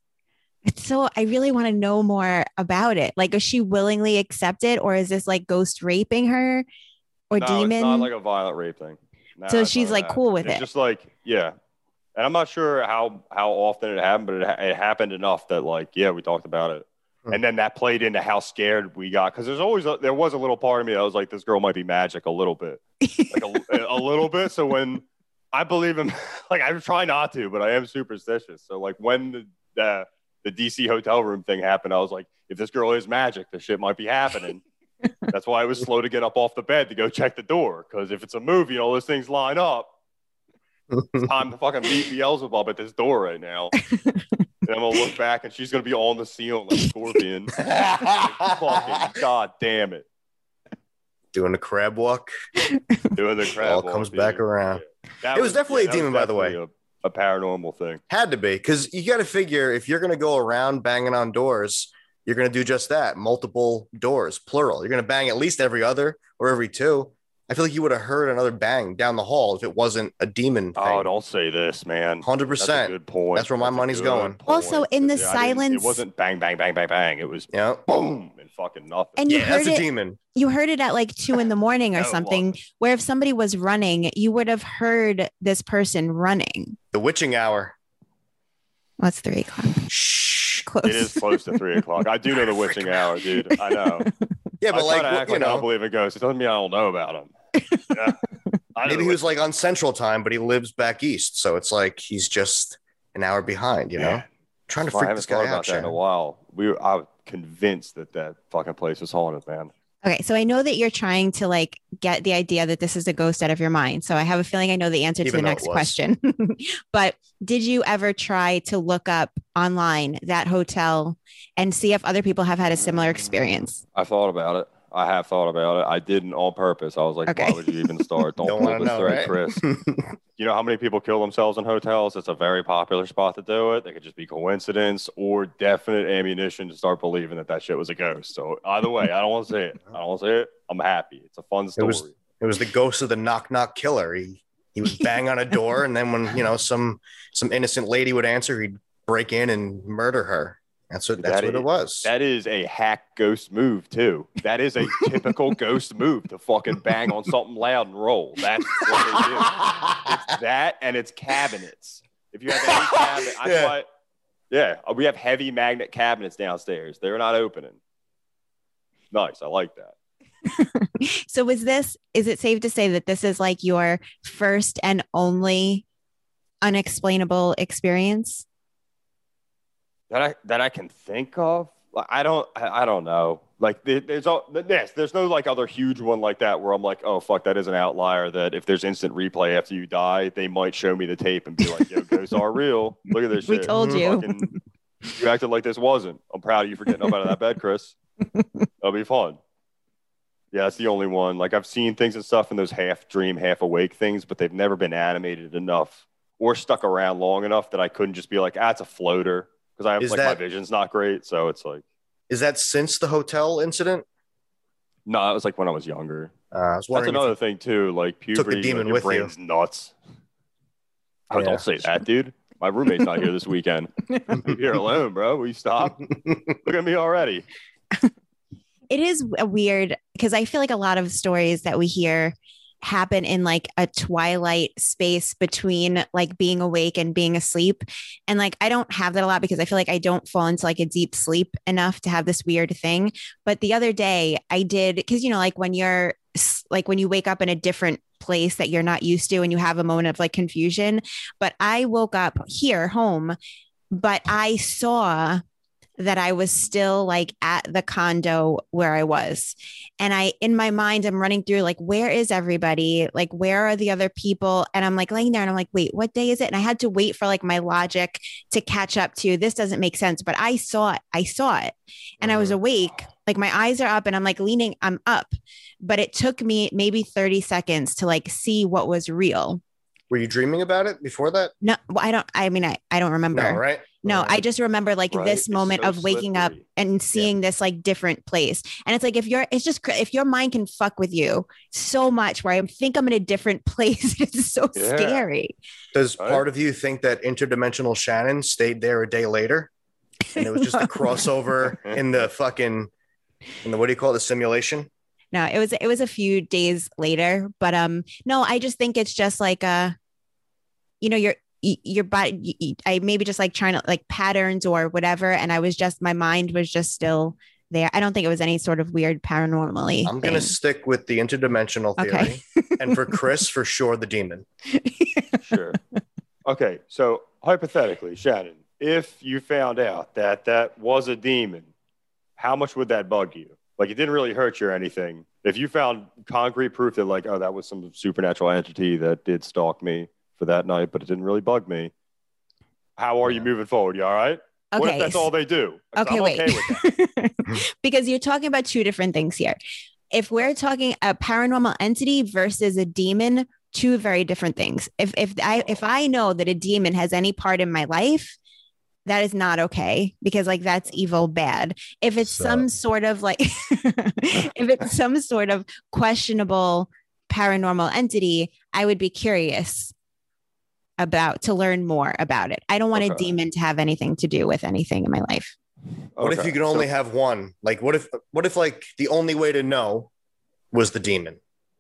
So I really want to know more about it. Like, does she willingly accept it, or is this like ghost raping her, or No, demon? it's not like a violent rape thing. No, So it's she's, not like, that. cool with it's it. just like, yeah. And I'm not sure how how often it happened, but it, ha- it happened enough that like, yeah, we talked about it. Hmm. And then that played into how scared we got. Cause there's always, a, there was a little part of me that was like, this girl might be magic a little bit, like a, a little bit. So when I believe in, like, I try not to, but I am superstitious. So like when the, the, the D C hotel room thing happened, I was like, if this girl is magic, this shit might be happening. That's why I was slow to get up off the bed to go check the door. Cause if it's a movie, all those things line up. It's time to fucking beat Beelzebub at this door right now. And I'm gonna look back and she's gonna be on the ceiling like Scorpion. Like, fucking god damn it. Doing the crab walk. Doing the crap. All comes back around. That It was definitely a that was demon, by the way. definitely A, a paranormal thing. Had to be, because you got to figure if you're going to go around banging on doors, you're going to do just that. Multiple doors, plural. You're going to bang at least every other or every two. I feel like you would have heard another bang down the hall if it wasn't a demon thing. Oh, don't say this, man. one hundred That's a percent. good point. That's where my a money's good going. point. Also, in the Yeah, I didn't- silence- it wasn't bang, bang, bang, bang, bang. It was Yeah. boom and fucking nothing. And you Yeah, heard that's a it. demon. You heard it at like two in the morning or No, it something, wasn't. where if somebody was running, you would have heard this person running. The witching hour. What's three o'clock? Shh. Close. It is close to three o'clock. I do know the witching hour, dude. I know. Yeah, I but try like, to act you like I don't know, believe in ghosts. It doesn't mean I don't know about them. Yeah. I know maybe the he was witching- like on Central Time, but he lives back east. So it's like he's just an hour behind, you know? Yeah. Trying to Well, I freak haven't this thought guy about out, that in a Shannon. while. We were, I was convinced that that fucking place was haunted, man. Okay, so I know that you're trying to like get the idea that this is a ghost out of your mind. So I have a feeling I know the answer to Even the though it next was. question. But did you ever try to look up online that hotel and see if other people have had a similar experience? I thought about it. I have thought about it. I didn't on purpose. I was like, Okay. why would you even start? Don't, Don't pull want to this know, thread, right? Chris. You know how many people kill themselves in hotels? It's a very popular spot to do it. They could just be coincidence or definite ammunition to start believing that that shit was a ghost. So either way, I don't want to say it. I don't want to say it. I'm happy. It's a fun story. was- It was the ghost of the knock knock killer. He he would bang on a door, and then when you know some some innocent lady would answer, he'd break in and murder her. That's what that's That what is- it was. That is a hack ghost move too. That is a typical ghost move to fucking bang on something loud and roll. That's what they do. It's that and it's cabinets. If you have any cabinet, I Yeah. thought, yeah, we have heavy magnet cabinets downstairs. They're not opening. Nice, I like that. So is this, is it safe to say that this is like your first and only unexplainable experience? That I that I can think of. Like, I don't I, I don't know. Like there, there's all yes, there's no like other huge one like that where I'm like, oh fuck, that is an outlier. That if there's instant replay after you die, they might show me the tape and be like, yo, ghosts are real. Look at this We shit. told you. Fucking- you acted like this wasn't. I'm proud of you for getting up out of that bed, Chris. That'll be fun. Yeah, that's the only one. Like I've seen things and stuff in those half dream, half awake things, but they've never been animated enough or stuck around long enough that I couldn't just be like, ah, it's a floater. Because I have Is like my that- vision's not great. So it's like, Is that since the hotel incident? no, it was like when I was younger. Uh, I was That's wondering. if- another thing too. Like puberty, demon your with you. brain's nuts. Oh, Yeah. don't say that, dude. My roommate's not here this weekend. Leave here alone, bro. Will you stop? Look at me already. It is a weird because I feel like a lot of stories that we hear happen in like a twilight space between like being awake and being asleep. And like I don't have that a lot because I feel like I don't fall into like a deep sleep enough to have this weird thing. But the other day I did, because you know, like when you're like when you wake up in a different place that you're not used to and you have a moment of like confusion. But I woke up here home, but I saw that I was still like at the condo where I was. And I, in my mind, I'm running through like, where is everybody? Like, where are the other people? And I'm like laying there and I'm like, wait, what day is it? And I had to wait for like my logic to catch up to this doesn't make sense, but I saw it. I saw it and I was awake. Like my eyes are up and I'm like leaning, I'm up, but it took me maybe thirty seconds to like see what was real. Were you dreaming about it before that? No, well, I don't, I mean, I, I don't remember. No, right? No, right. I just remember like Right. this It's moment so of waking up slippery. and seeing this like different place. And it's like, if you're, it's just, cra- if your mind can fuck with you so much where I think I'm in a different place, it's so Yeah. scary. Does Right. part of you think that interdimensional Shannon stayed there a day later? And it was just a crossover in the fucking, in the, what do you call it, the simulation? No, it was, it was a few days later, but um, no, I just think it's just like, uh, you know, your, your body, I maybe just like trying to like patterns or whatever. And I was just, my mind was just still there. I don't think it was any sort of weird paranormally. I'm going to stick with the interdimensional theory. Okay. And for Chris, for sure, the demon. Sure. Okay, so hypothetically, Shannon, if you found out that that was a demon, how much would that bug you? Like, it didn't really hurt you or anything. If you found concrete proof that, like, oh, that was some supernatural entity that did stalk me for that night, but it didn't really bug me, how are you moving forward? You all right? What if Okay. that's all they do? 'Cause Okay, I'm wait. okay with that. Because you're talking about two different things here. If we're talking a paranormal entity versus a demon, two very different things. If if I if I know that a demon has any part in my life, that is not okay because like that's evil bad. If it's So- some sort of like if it's some sort of questionable paranormal entity, I would be curious about to learn more about it. I don't want a Okay. demon to have anything to do with anything in my life. What if Okay, you could only so- have one? Like, what if, what if like the only way to know was the demon?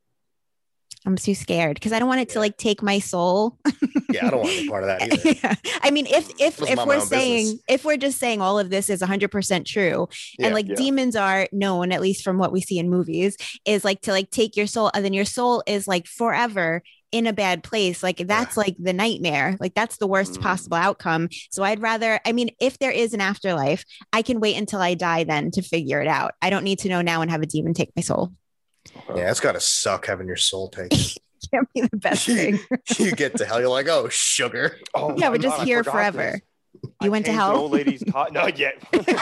I'm too scared because I don't want it to like take my soul. Yeah, I don't want any part of that either. Yeah. I mean, if if Doesn't if mind my we're own saying business. if we're just saying all of this is one hundred percent true, Yeah, and like yeah. demons are known, at least from what we see in movies, is like to like take your soul, and then your soul is like forever in a bad place. Like that's like the nightmare. Like that's the worst Mm. possible outcome. So I'd rather. I mean, if there is an afterlife, I can wait until I die then to figure it out. I don't need to know now and have a demon take my soul. Yeah, it's got to suck having your soul taken. Can't be the best thing. You get to hell, you're like, oh, sugar. Oh, Yeah, my we're just God, I here forgot forever. this. You I went to changed an hell? old lady's tie. Not yet.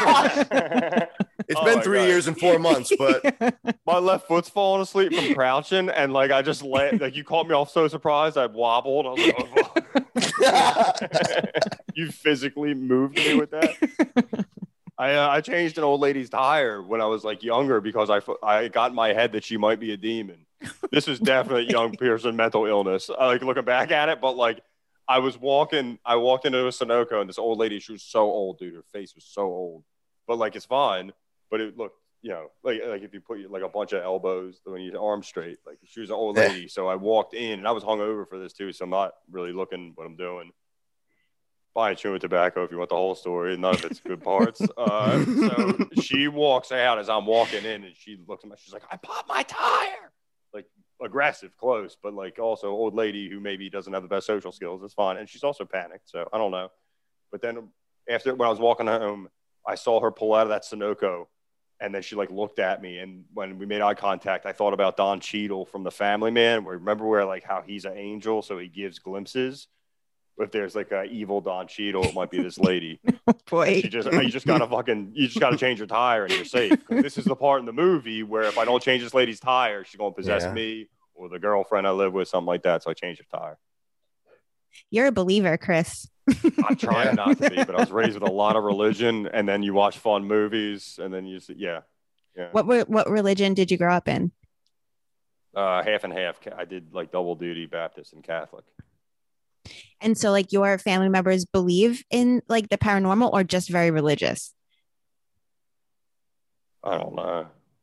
It's Oh been my three God. years and four months, but My left foot's falling asleep from crouching, and like I just let like you caught me off so surprised. I wobbled. I was like, oh, fuck. You physically moved me with that. I uh, I changed an old lady's tire when I was like younger because I f- I got in my head that she might be a demon. This was definitely young person mental illness. I like looking back at it, but like I was walking, I walked into a Sunoco and this old lady, she was so old, dude. Her face was so old, but like it's fine. But it looked, you know, like like if you put like a bunch of elbows when your arms straight, like she was an old Yeah. lady. So I walked in and I was hungover for this too, so I'm not really looking what I'm doing. Buying chewing tobacco if you want the whole story. None of it's good parts. Uh, so she walks out as I'm walking in, and she looks at me. She's like, "I popped my tire." Like aggressive, close, but like also old lady who maybe doesn't have the best social skills. It's fine, and she's also panicked. So I don't know. But then after when I was walking home, I saw her pull out of that Sunoco, and then she like looked at me. And when we made eye contact, I thought about Don Cheadle from The Family Man. Where remember where like how he's an angel, so he gives glimpses. If there's like a evil Don Cheadle, it might be this lady. Boy. She just, you just gotta fucking, you just gotta change your tire and you're safe. 'Cause this is the part in the movie where if I don't change this lady's tire, she's gonna possess Yeah. me or the girlfriend I live with, something like that. So I changed her tire. You're a believer, Chris. I'm trying Yeah. not to be, but I was raised with a lot of religion, and then you watch fun movies, and then you, see, yeah, yeah, What were, what religion did you grow up in? uh, half and half. I did like double duty, Baptist and Catholic. And so like your family members believe in like the paranormal or just very religious? I don't know.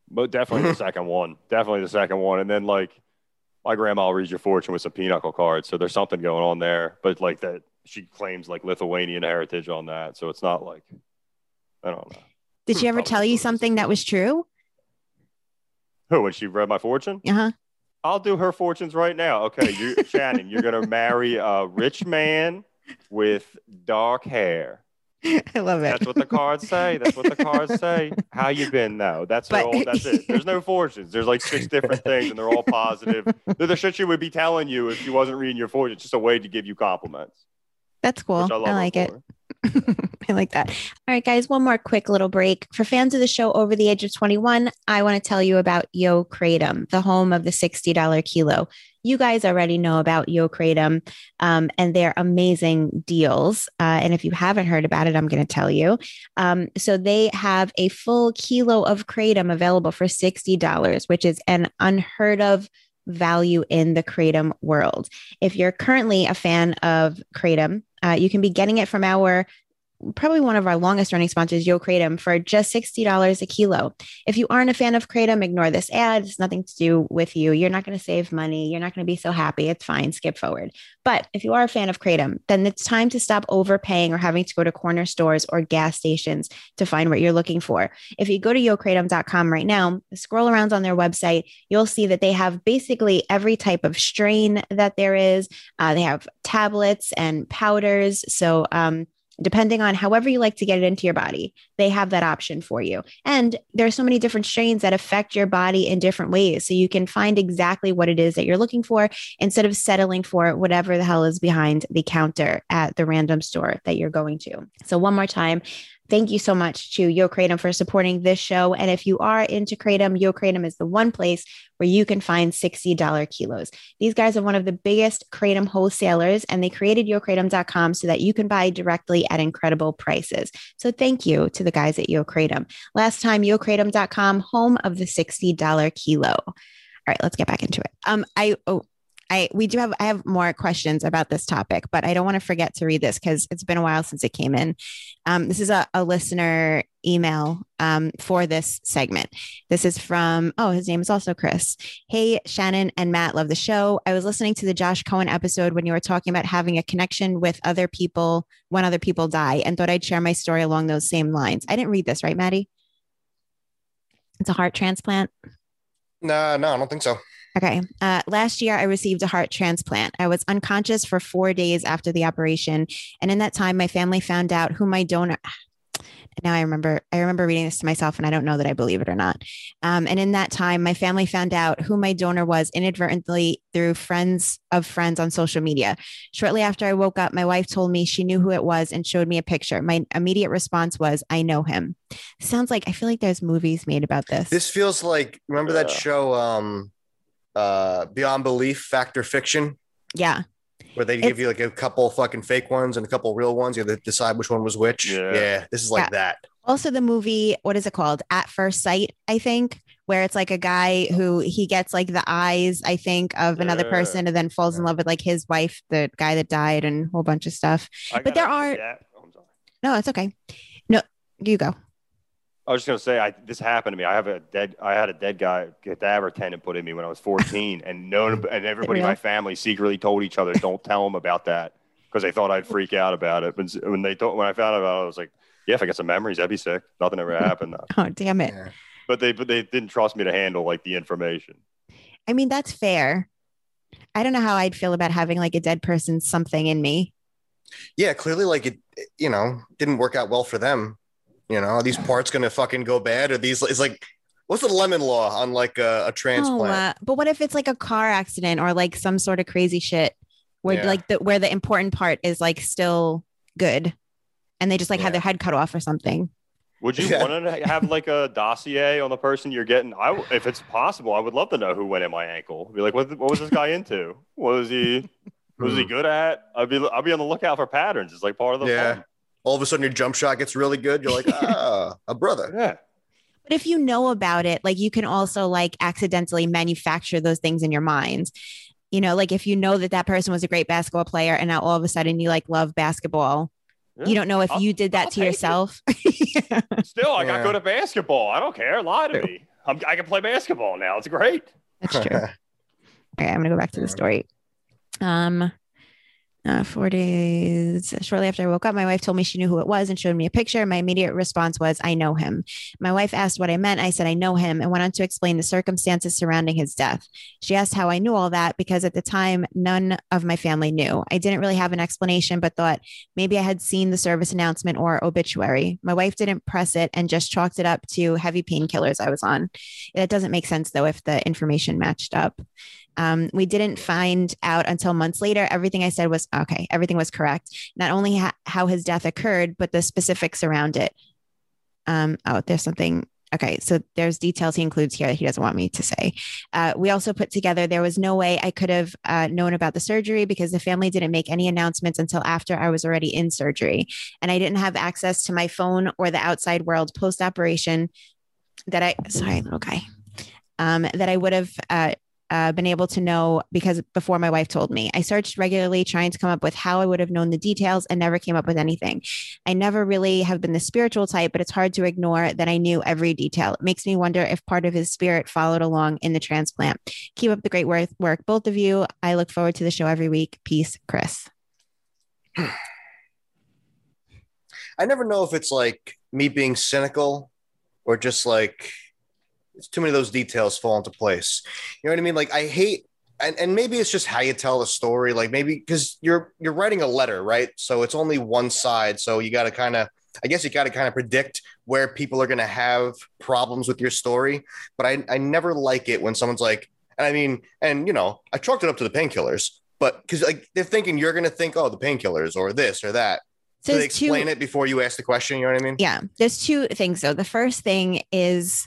but definitely the second one. Definitely the second one. And then like my grandma will read your fortune with some pinochle cards, so there's something going on there. But like that, she claims like Lithuanian heritage on that, so it's not like I don't know. Did she ever tell you something that was true? Who, when she read my fortune? Uh huh. I'll do her fortunes right now. Okay, you, Shannon, you're gonna marry a rich man with dark hair. I love it. That's what the cards say. That's what the cards say. How you been though? That's But- all. That's it. There's no fortunes. There's like six different things, and they're all positive. They're the shit she would be telling you if she wasn't reading your fortune. It's just a way to give you compliments. That's cool. Which I, love I her like it. for. I like that. All right, guys, one more quick little break. For fans of the show over the age of twenty-one, I want to tell you about Yo Kratom, the home of the sixty dollars kilo. You guys already know about Yo Kratom um, and their amazing deals. Uh, and if you haven't heard about it, I'm going to tell you. Um, so they have a full kilo of Kratom available for sixty dollars, which is an unheard of value in the Kratom world. If you're currently a fan of Kratom, uh, you can be getting it from our probably one of our longest running sponsors, Yo Kratom, for just sixty dollars a kilo. If you aren't a fan of Kratom, ignore this ad. It's nothing to do with you. You're not going to save money. You're not going to be so happy. It's fine. Skip forward. But if you are a fan of Kratom, then it's time to stop overpaying or having to go to corner stores or gas stations to find what you're looking for. If you go to yo kratom dot com right now, scroll around on their website, you'll see that they have basically every type of strain that there is. Uh, they have tablets and powders. So, um, depending on however you like to get it into your body, they have that option for you. And there are so many different strains that affect your body in different ways. So you can find exactly what it is that you're looking for instead of settling for whatever the hell is behind the counter at the random store that you're going to. So one more time, thank you so much to Yo Kratom for supporting this show. And if you are into Kratom, Yo Kratom is the one place where you can find sixty dollars kilos. These guys are one of the biggest Kratom wholesalers, and they created yo kratom dot com so that you can buy directly at incredible prices. So thank you to the guys at Yo Kratom. Last time, yo kratom dot com, home of the sixty dollars kilo. All right, let's get back into it. Um, I oh. I we do have I have more questions about this topic, but I don't want to forget to read this because it's been a while since it came in. Um, this is a, a listener email um, for this segment. This is from, oh, his name is also Chris. Hey, Shannon and Matt, love the show. I was listening to the Josh Cohen episode when you were talking about having a connection with other people when other people die, and thought I'd share my story along those same lines. I didn't read this, right, Maddie? It's a heart transplant. No, no, I don't think so. Okay. Uh, last year, I received a heart transplant. I was unconscious for four days after the operation. And in that time, my family found out who my donor. Now I remember, I remember reading this to myself, and I don't know that I believe it or not. Um, and in that time, my family found out who my donor was inadvertently through friends of friends on social media. Shortly after I woke up, my wife told me she knew who it was and showed me a picture. My immediate response was, I know him. Sounds like, I feel like there's movies made about this. This feels like, remember that Yeah. show, um, uh, Beyond Belief, Fact or Fiction, Yeah. where they give you like a couple fucking fake ones and a couple real ones. You have to decide which one was which. Yeah. Yeah, this is like Yeah. that. Also, the movie, what is it called? At First Sight, I think, where it's like a guy who he gets like the eyes, I think, of another Yeah. person and then falls in love with like his wife, the guy that died, and a whole bunch of stuff. I But there gotta- are- yeah. Oh, I'm sorry. No, it's okay. No, you go. I was just gonna say, I, this happened to me. I have a dead. I had a dead guy cadaver tendon put in me when I was fourteen, and no, and everybody in my real? family secretly told each other, "Don't tell them about that," because they thought I'd freak out about it. But when they told, when I found out about it, I was like, "Yeah, if I get some memories, that'd be sick." Nothing ever happened though. Oh, damn it. Yeah. But they, but they didn't trust me to handle like the information. I mean, that's fair. I don't know how I'd feel about having like a dead person something in me. Yeah, clearly, like it, you know, didn't work out well for them. You know, are these parts gonna fucking go bad? Or these? It's like, what's the lemon law on like a, a transplant? Oh, uh, but what if it's like a car accident or like some sort of crazy shit where Yeah. like the where the important part is like still good, and they just like Yeah. have their head cut off or something? Would you Yeah. want to have like a dossier on the person you're getting? I, if it's possible, I would love to know who went in my ankle. Be like, what, what was this guy into? What was he? What was he good at? I'd be, I'd be on the lookout for patterns. It's like part of the Yeah. fun. All of a sudden, your jump shot gets really good. You're like, ah, a brother. Yeah. But if you know about it, like you can also like accidentally manufacture those things in your mind. You know, like if you know that that person was a great basketball player and now all of a sudden you like love basketball, Yeah. you don't know if I'll- you did that I'll to take it. yourself. Still, I Yeah. got good at basketball. I don't care. Lie to me. I'm, I can play basketball now. It's great. That's true. Okay, I'm gonna go back to the story. Um, uh, four days shortly after I woke up, my wife told me she knew who it was and showed me a picture. My immediate response was, "I know him." My wife asked what I meant. I said, "I know him," and went on to explain the circumstances surrounding his death. She asked how I knew all that because at the time, none of my family knew. I didn't really have an explanation, but thought maybe I had seen the service announcement or obituary. My wife didn't press it and just chalked it up to heavy painkillers I was on. It doesn't make sense, though, if the information matched up. Um, we didn't find out until months later. Everything I said was okay. Everything was correct. Not only ha- how his death occurred, but the specifics around it. Um, oh, there's something. Okay. So there's details he includes here that he doesn't want me to say. Uh, we also put together, there was no way I could have uh, known about the surgery because the family didn't make any announcements until after I was already in surgery. And I didn't have access to my phone or the outside world post-operation that I, sorry, little guy, um, that I would have, uh, Uh, been able to know because before my wife told me. I searched regularly trying to come up with how I would have known the details and never came up with anything. I never really have been the spiritual type, but it's hard to ignore that I knew every detail. It makes me wonder if part of his spirit followed along in the transplant. Keep up the great work, work, both of you. I look forward to the show every week. Peace, Chris. I never know if it's like me being cynical or just like it's too many of those details fall into place. You know what I mean? Like I hate, and, and maybe it's just how you tell the story. Like maybe because you're you're writing a letter, right? So it's only one side. So you got to kind of, I guess you got to kind of predict where people are going to have problems with your story. But I I never like it when someone's like, and I mean, and you know, I chalked it up to the painkillers, but because like they're thinking you're going to think, oh, the painkillers or this or that. So they explain two, it before you ask the question. You know what I mean? Yeah. There's two things though. The first thing is.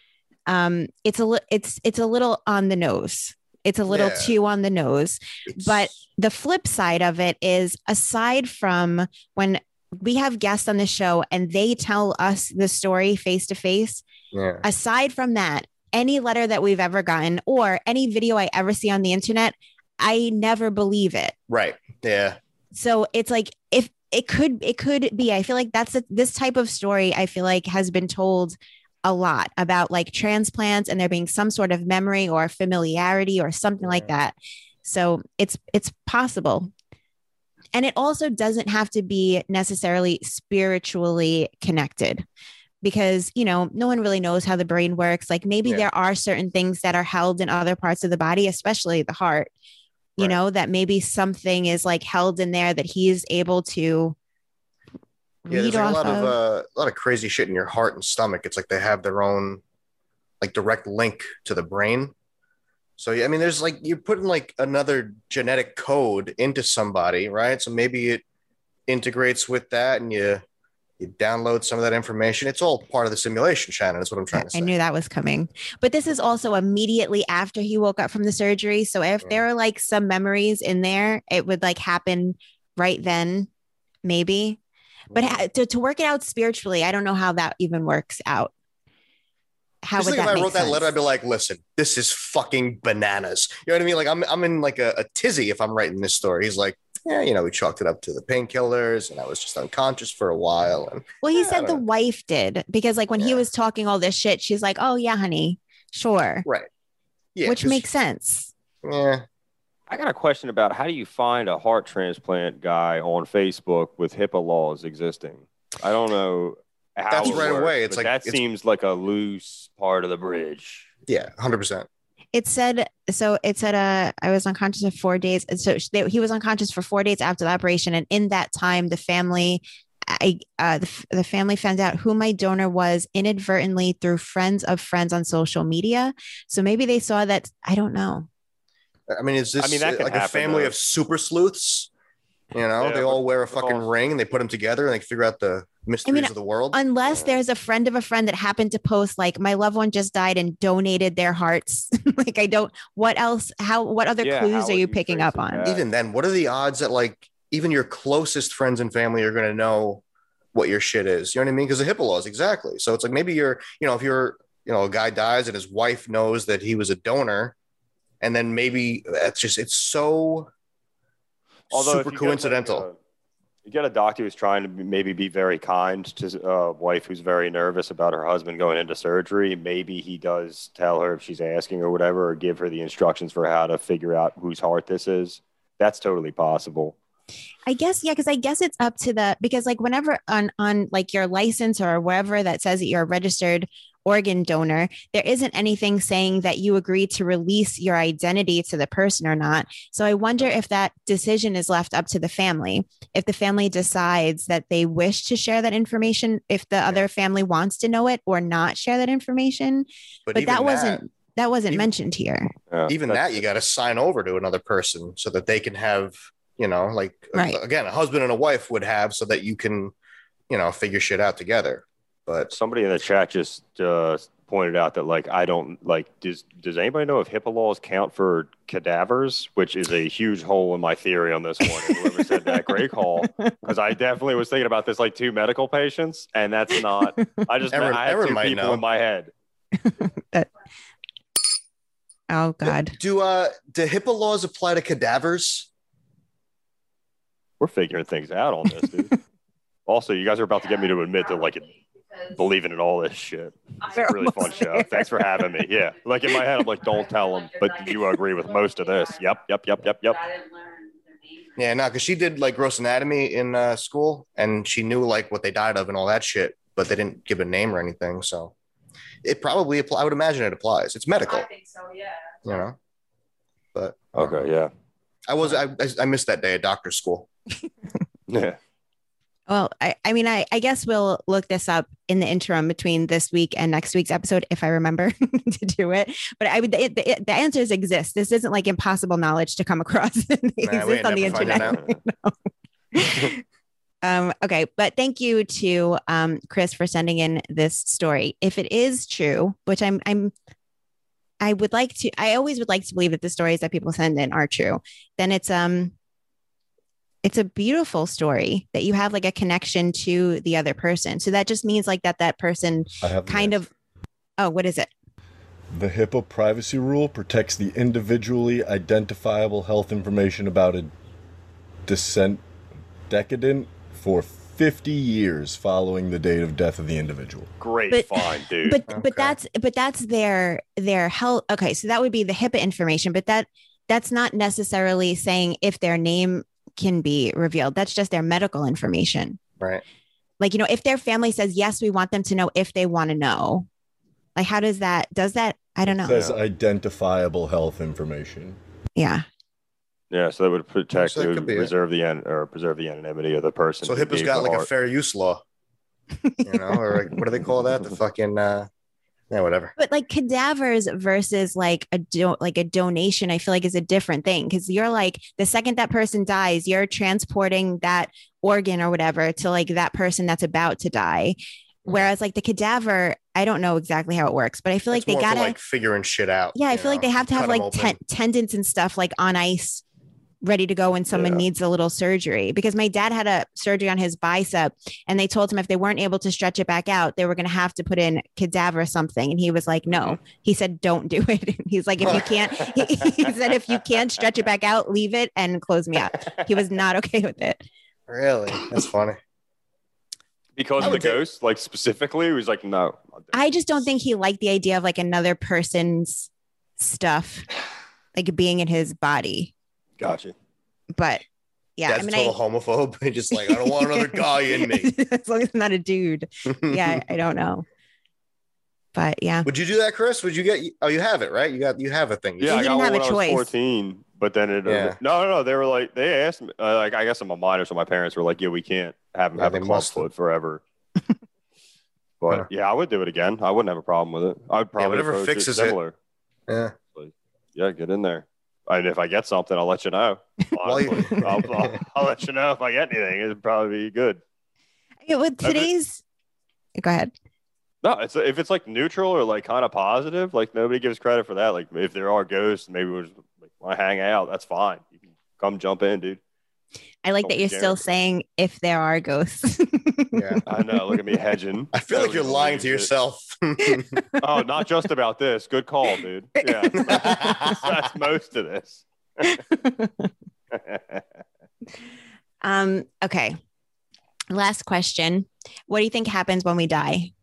Um, it's a li- it's it's a little on the nose. It's a little yeah. too on the nose. It's... But the flip side of it is, aside from when we have guests on the show and they tell us the story face to face, aside from that, any letter that we've ever gotten or any video I ever see on the internet, I never believe it. Right. Yeah. So it's like if it could it could be. I feel like that's a, this type of story. I feel like has been told a lot about like transplants and there being some sort of memory or familiarity or something like that. So it's, it's possible. And it also doesn't have to be necessarily spiritually connected because, you know, no one really knows how the brain works. Like maybe yeah. there are certain things that are held in other parts of the body, especially the heart, you right. know, that maybe something is like held in there that he's able to Yeah, there's like a lot of, of uh, a lot of crazy shit in your heart and stomach. It's like they have their own like direct link to the brain. So yeah, I mean, there's like you're putting like another genetic code into somebody, right? So maybe it integrates with that, and you you download some of that information. It's all part of the simulation, Shannon. That's what I'm trying to say. I knew that was coming, but this is also immediately after he woke up from the surgery. So if yeah. there are like some memories in there, it would like happen right then, maybe. But to, to work it out spiritually, I don't know how that even works out. How Just would think that if I make wrote sense? that letter, I'd be like, listen, this is fucking bananas. You know what I mean? Like I'm I'm in like a, a tizzy if I'm writing this story. He's like, yeah, you know, we chalked it up to the painkillers and I was just unconscious for a while. And well, he yeah, said the know. wife did because like when yeah. he was talking all this shit, she's like, oh yeah, honey, sure. Right. Yeah. Which makes sense. Yeah. I got a question about how do you find a heart transplant guy on Facebook with HIPAA laws existing? I don't know how That's it right works, away. It's like that it's, seems like a loose part of the bridge. Yeah, one hundred percent. It said so. It said, uh, I was unconscious for four days. And so they, he was unconscious for four days after the operation. And in that time, the family, I, uh, the, the family found out who my donor was inadvertently through friends of friends on social media. So maybe they saw that. I don't know. I mean, is this I mean, that like happen, a family though. of super sleuths? You know, yeah, they all wear a but, fucking but ring and they put them together and they figure out the mysteries I mean, of the world. Unless yeah. there's a friend of a friend that happened to post like my loved one just died and donated their hearts. Like I don't, what else, how, what other yeah, clues are you, you picking up on? that? Even then, what are the odds that like even your closest friends and family are going to know what your shit is? You know what I mean? Because the HIPAA laws, exactly. So it's like maybe you're, you know, if you're, you know, a guy dies and his wife knows that he was a donor, and then maybe that's just, it's so Although super coincidental. Like, uh, You get a doctor who's trying to be, maybe be very kind to a wife who's very nervous about her husband going into surgery. Maybe he does tell her if she's asking or whatever, or give her the instructions for how to figure out whose heart this is. That's totally possible. I guess, yeah, because I guess it's up to the, because like whenever on, on like your license or wherever that says that you're a registered organ donor, there isn't anything saying that you agree to release your identity to the person or not. So I wonder if that decision is left up to the family. If the family decides that they wish to share that information, if the other family wants to know it or not share that information. But, but that wasn't, that, that wasn't even, mentioned here. Yeah, even that, you got to sign over to another person so that they can have, you know, like, right. again, a husband and a wife would have so that you can, you know, figure shit out together. But somebody in the chat just uh, pointed out that, like, I don't like, does, does anybody know if HIPAA laws count for cadavers, which is a huge hole in my theory on this one. And whoever said that, great call. Because I definitely was thinking about this, like two medical patients, and that's not, I just, Aaron, I had Aaron two might people know. in my head. that, oh, God. Do, uh, do HIPAA laws apply to cadavers? We're figuring things out on this, dude. Also, you guys are about to get me to admit that, like, it, believing in all this shit. It's a really fun show. There. Thanks for having me. Yeah. Like in my head, I'm like, don't tell them, but you agree with most of this. Yep, yep, yep, yep, yep. Yeah, no, because she did like gross anatomy in uh, school, and she knew like what they died of and all that shit, but they didn't give a name or anything. So it probably applies. I would imagine it applies. It's medical. I think so, yeah. You know, but okay, yeah. I was I I missed that day at doctor's school. Yeah. Well, I, I mean, I, I guess we'll look this up in the interim between this week and next week's episode, if I remember to do it. But I would, the, the, the answers exist. This isn't like impossible knowledge to come across. They nah, exist on the internet. um, okay. But thank you to um, Chris for sending in this story. If it is true, which I'm, I'm, I would like to, I always would like to believe that the stories that people send in are true. Then it's, um, it's a beautiful story that you have like a connection to the other person. So that just means like that, that person kind of, oh, what is it? The HIPAA privacy rule protects the individually identifiable health information about a descent decedent for fifty years following the date of death of the individual. Great but, find, dude. But, okay. but that's, but that's their, their health. Okay. So that would be the HIPAA information, but that, that's not necessarily saying if their name can be revealed. That's just their medical information. Right. Like, you know, if their family says, yes, we want them to know if they want to know, like, how does that, does that, I don't know. It says identifiable health information. Yeah. Yeah. So that would protect, So that it would could be reserve the an, or preserve the anonymity of the person. So who HIPAA's gave got the like heart. a fair use law, you know, or like, what do they call that? The fucking, uh, yeah, whatever. But like cadavers versus like a do- like a donation, I feel like is a different thing, because you're like the second that person dies, you're transporting that organ or whatever to like that person that's about to die. Whereas like the cadaver, I don't know exactly how it works, but I feel like That's they more for, gotta like figuring shit out. yeah, I you feel like know? they have to have Cut 'em like open. ten- tendons and stuff like on ice, ready to go when someone Yeah. needs a little surgery. Because my dad had a surgery on his bicep, and they told him if they weren't able to stretch it back out, they were going to have to put in cadaver or something. And he was like, no. He said, don't do it. He's like, if you can't, he, he said, if you can't stretch it back out, leave it and close me up. He was not okay with it. Really? That's funny. Because I of the would take- ghost, like specifically, he was like, no. I just don't think he liked the idea of like another person's stuff, like being in his body. Gotcha. But yeah, That's I mean, total I, homophobe. Just like, I don't want another guy in me. as long as I'm not a dude. Yeah, I, I don't know. But yeah. Would you do that, Chris? Would you get? Oh, you have it, right? You got. You have a thing. Yeah, He I didn't got have one a when I was choice. fourteen, but then it. Yeah. No, no, no. They were like, they asked me. Uh, like, I guess I'm a minor, so my parents were like, yeah, we can't have him Yeah, have they a club must have. foot forever. But Huh. yeah, I would do it again. I wouldn't have a problem with it. I would probably whatever approach fixes it it. similar. Yeah. Yeah, get in there. And if I get something, I'll let you know. Well, you- Honestly, I'll, I'll, I'll let you know if I get anything. It'd probably be good. Yeah, with I mean- today's, go ahead. No, it's if it's like neutral or like kind of positive, like nobody gives credit for that. Like if there are ghosts, maybe we just like, want to hang out. That's fine. You can come jump in, dude. I like Don't that be you're scared. still saying if there are ghosts. Yeah. I know. Look at me hedging. I feel like Nobody you're lying to believes it. yourself. Oh, not just about this. Good call, dude. Yeah, that's, that's most of this. um, okay. Last question. What do you think happens when we die?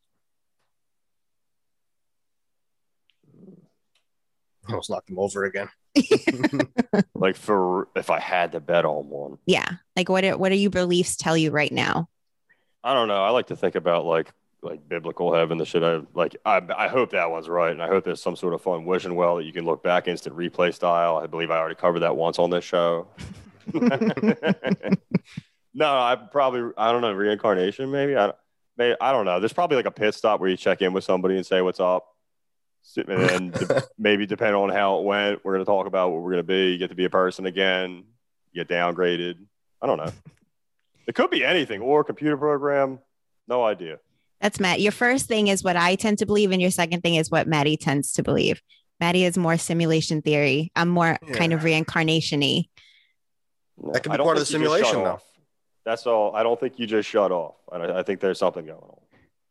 I almost knocked him over again. Like for if I had to bet on one. Yeah. Like what, what do your beliefs tell you right now? I don't know. I like to think about like like biblical heaven, the shit I like. I I hope that one's right. And I hope there's some sort of fun wishing well that you can look back instant replay style. I believe I already covered that once on this show. No, I probably, I don't know, reincarnation maybe. I, maybe, I don't know. There's probably like a pit stop where you check in with somebody and say, what's up? And then de- maybe depending on how it went, we're going to talk about what we're going to be. You get to be a person again, you get downgraded. I don't know. It could be anything or a computer program. No idea. That's Matt. Your first thing is what I tend to believe. And your second thing is what Maddie tends to believe. Maddie is more simulation theory. I'm more yeah. kind of reincarnation-y. That could be part of the simulation, though. That's all. I don't think you just shut off. I, I think there's something going on.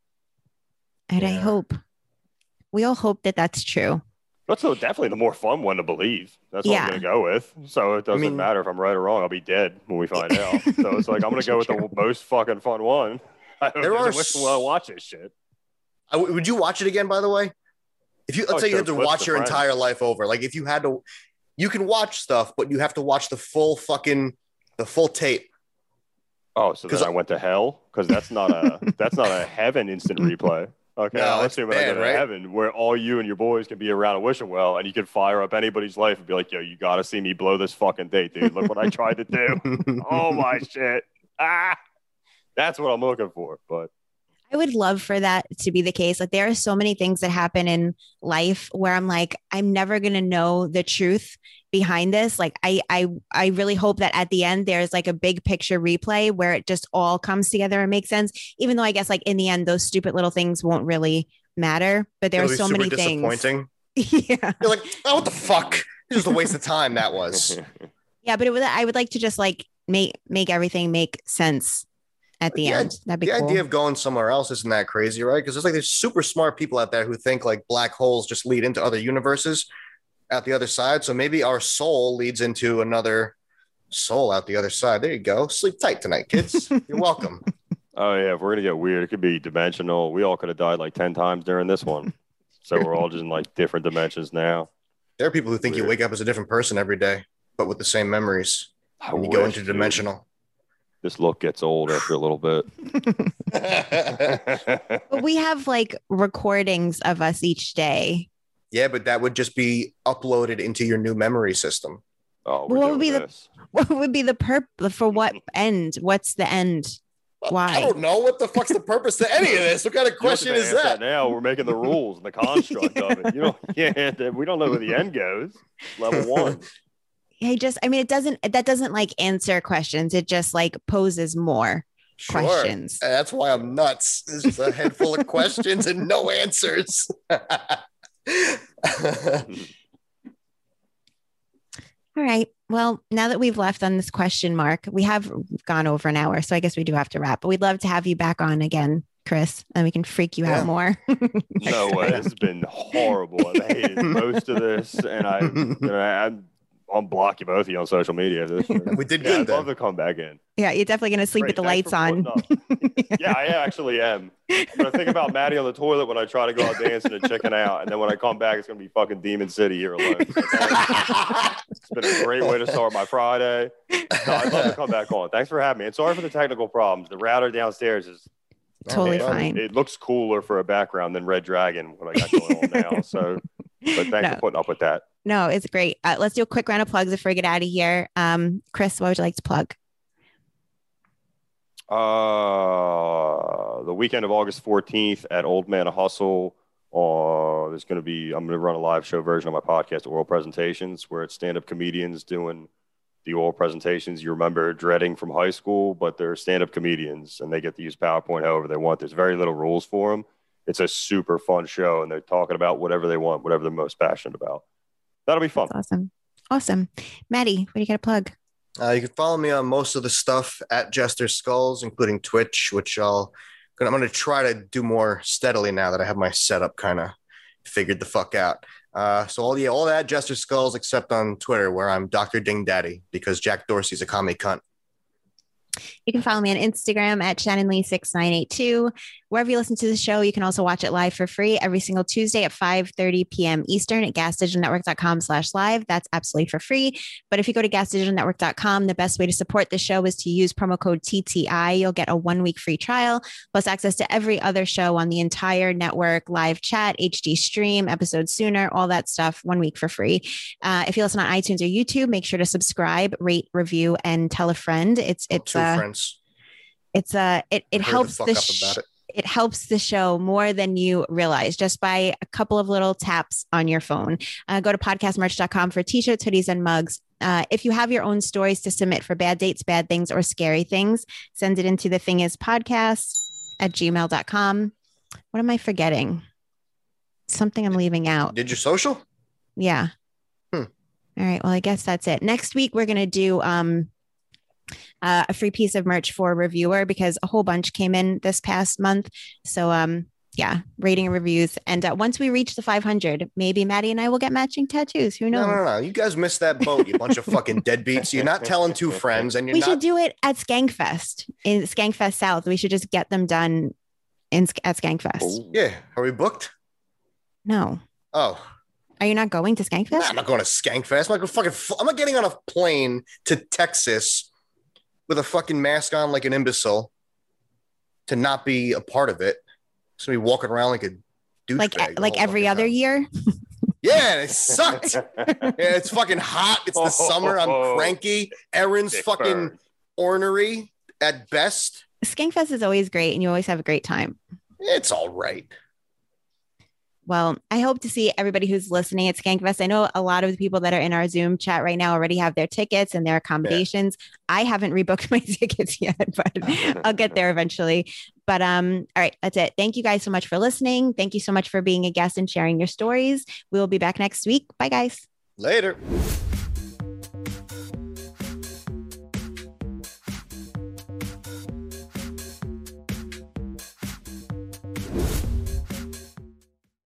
And yeah. I hope. We all hope that that's true. That's so definitely the more fun one to believe. That's what yeah. I'm going to go with. So it doesn't I mean, matter if I'm right or wrong. I'll be dead when we find out. So it's like, I'm going to go with the most fucking fun one. I hope there are wish to watch this shit. I, would you watch it again, by the way? If you, let's oh, say you had to watch your friends. entire life over. Like if you had to, you can watch stuff, but you have to watch the full fucking, the full tape. Oh, so then I, I went to hell? Because that's not a, that's not a heaven instant replay. Okay, no, let's see when I go to right? heaven, where all you and your boys can be around a wishing well, and you can fire up anybody's life and be like, "Yo, you got to see me blow this fucking date, dude. Look what I tried to do. Oh my shit! Ah, that's what I'm looking for." But I would love for that to be the case. Like there are so many things that happen in life where I'm like, I'm never gonna know the truth behind this. Like I, I, I really hope that at the end there's like a big picture replay where it just all comes together and makes sense. Even though I guess like in the end, those stupid little things won't really matter. But there It'll are so many disappointing. things. Yeah, you're like, oh, what the fuck? It was a waste of time. That was. Yeah, but it would. I would like to just like make make everything make sense at the, the end. That'd be the cool. idea of going somewhere else isn't that crazy, right? Because there's like there's super smart people out there who think like black holes just lead into other universes out the other side. So maybe our soul leads into another soul out the other side. There you go. Sleep tight tonight, kids. You're welcome. Oh yeah, if we're gonna get weird, it could be dimensional. We all could have died like ten times during this one, so we're all just in like different dimensions now. There are people who think weird. You wake up as a different person every day, but with the same memories. I when you wish, go into dimensional. Dude. This look gets old after a little bit. But we have like recordings of us each day. Yeah, but that would just be uploaded into your new memory system. Oh, what would be this. the what would be the purpose for what end? What's the end? Why? I don't know. What the fuck's the purpose to any of this? What kind of question is that? that? Now we're making the rules and the construct yeah. of it. You know, yeah, we don't know where the end goes. Level one. Hey, just I mean, it doesn't that doesn't like answer questions. It just like poses more sure. questions. That's why I'm nuts. It's just a head full of questions and no answers. All right. Well, now that we've left on this question mark, we have gone over an hour. So I guess we do have to wrap, but we'd love to have you back on again, Chris, and we can freak you yeah. out more. No way. This has been horrible. I've hated most of this. And I, you know, I'm, I'll block you both of you on social media. We did yeah, good. I'd then. love to come back in. Yeah, you're definitely going to sleep Great, with the lights on. Yeah, I actually am. I'm going to think about Maddie on the toilet when I try to go out dancing and chicken out. And then when I come back, it's going to be fucking Demon City here alone. It's been a great way to start my Friday. No, I'd love to come back on. Thanks for having me. And sorry for the technical problems. The router downstairs is totally I mean, fine. It looks cooler for a background than Red Dragon, what I got going on now. So, but thanks no. for putting up with that. No, it's great. Uh, let's do a quick round of plugs before we get out of here. Um, Chris, what would you like to plug? Uh, the weekend of August fourteenth at Old Man Hustle. Uh, there's going to be, I'm going to run a live show version of my podcast, Oral Presentations, where it's stand-up comedians doing the oral presentations you remember dreading from high school, but they're stand-up comedians and they get to use PowerPoint however they want. There's very little rules for them. It's a super fun show and they're talking about whatever they want, whatever they're most passionate about. That'll be fun. That's awesome. Awesome. Maddie, what do you got to plug? Uh, you can follow me on most of the stuff at Jester Skulls, including Twitch, which I'll, I'm going to try to do more steadily now that I have my setup kind of figured the fuck out. Uh, so all, yeah, all that Jester Skulls except on Twitter where I'm Doctor Ding Daddy because Jack Dorsey's a commie cunt. You can follow me on Instagram at Shannon Lee six nine eight two. Wherever you listen to the show, you can also watch it live for free every single Tuesday at five thirty p.m. Eastern at gasdigitalnetwork.com slash live. That's absolutely for free. But if you go to gasdigitalnetwork dot com, the best way to support the show is to use promo code T T I. You'll get a one-week free trial, plus access to every other show on the entire network, live chat, H D stream, episodes sooner, all that stuff, one week for free. Uh, if you listen on iTunes or YouTube, make sure to subscribe, rate, review, and tell a friend. It's it's Two uh, friends. It's uh, it it Heard helps the fuck the up sh- about it. It helps the show more than you realize just by a couple of little taps on your phone. Uh, go to podcast merch dot com for t-shirts, hoodies, and mugs. Uh, if you have your own stories to submit for bad dates, bad things, or scary things, send it into the thing is podcast at gmail dot com. What am I forgetting? Something I'm leaving out. Did your social? Yeah. Hmm. All right. Well, I guess that's it. Next week, we're going to do um, uh, a free piece of merch for a reviewer because a whole bunch came in this past month. So, um, yeah, rating and reviews. And uh, once we reach the five hundred, maybe Maddie and I will get matching tattoos. Who knows? No, no, no. You guys missed that boat, you bunch of fucking deadbeats. You're not telling two friends and you're we not. should do it at Skankfest in Skankfest South. We should just get them done in at Skankfest. Oh. Yeah. Are we booked? No. Oh. Are you not going to Skankfest? Nah, I'm not going to Skankfest. I'm not going to fucking. Fl- I'm not getting on a plane to Texas with a fucking mask on like an imbecile to not be a part of it. Just gonna be walking around like a douchebag. like the like whole every fucking other time. year? Yeah, it sucked. Yeah, it's fucking hot. It's the summer. I'm cranky. Erin's Dick fucking burn. ornery at best. Skankfest is always great and you always have a great time. It's all right. Well, I hope to see everybody who's listening at Skankfest. I know a lot of the people that are in our Zoom chat right now already have their tickets and their accommodations. Yeah. I haven't rebooked my tickets yet, but I'll get there eventually. But um, all right, that's it. Thank you guys so much for listening. Thank you so much for being a guest and sharing your stories. We will be back next week. Bye, guys. Later.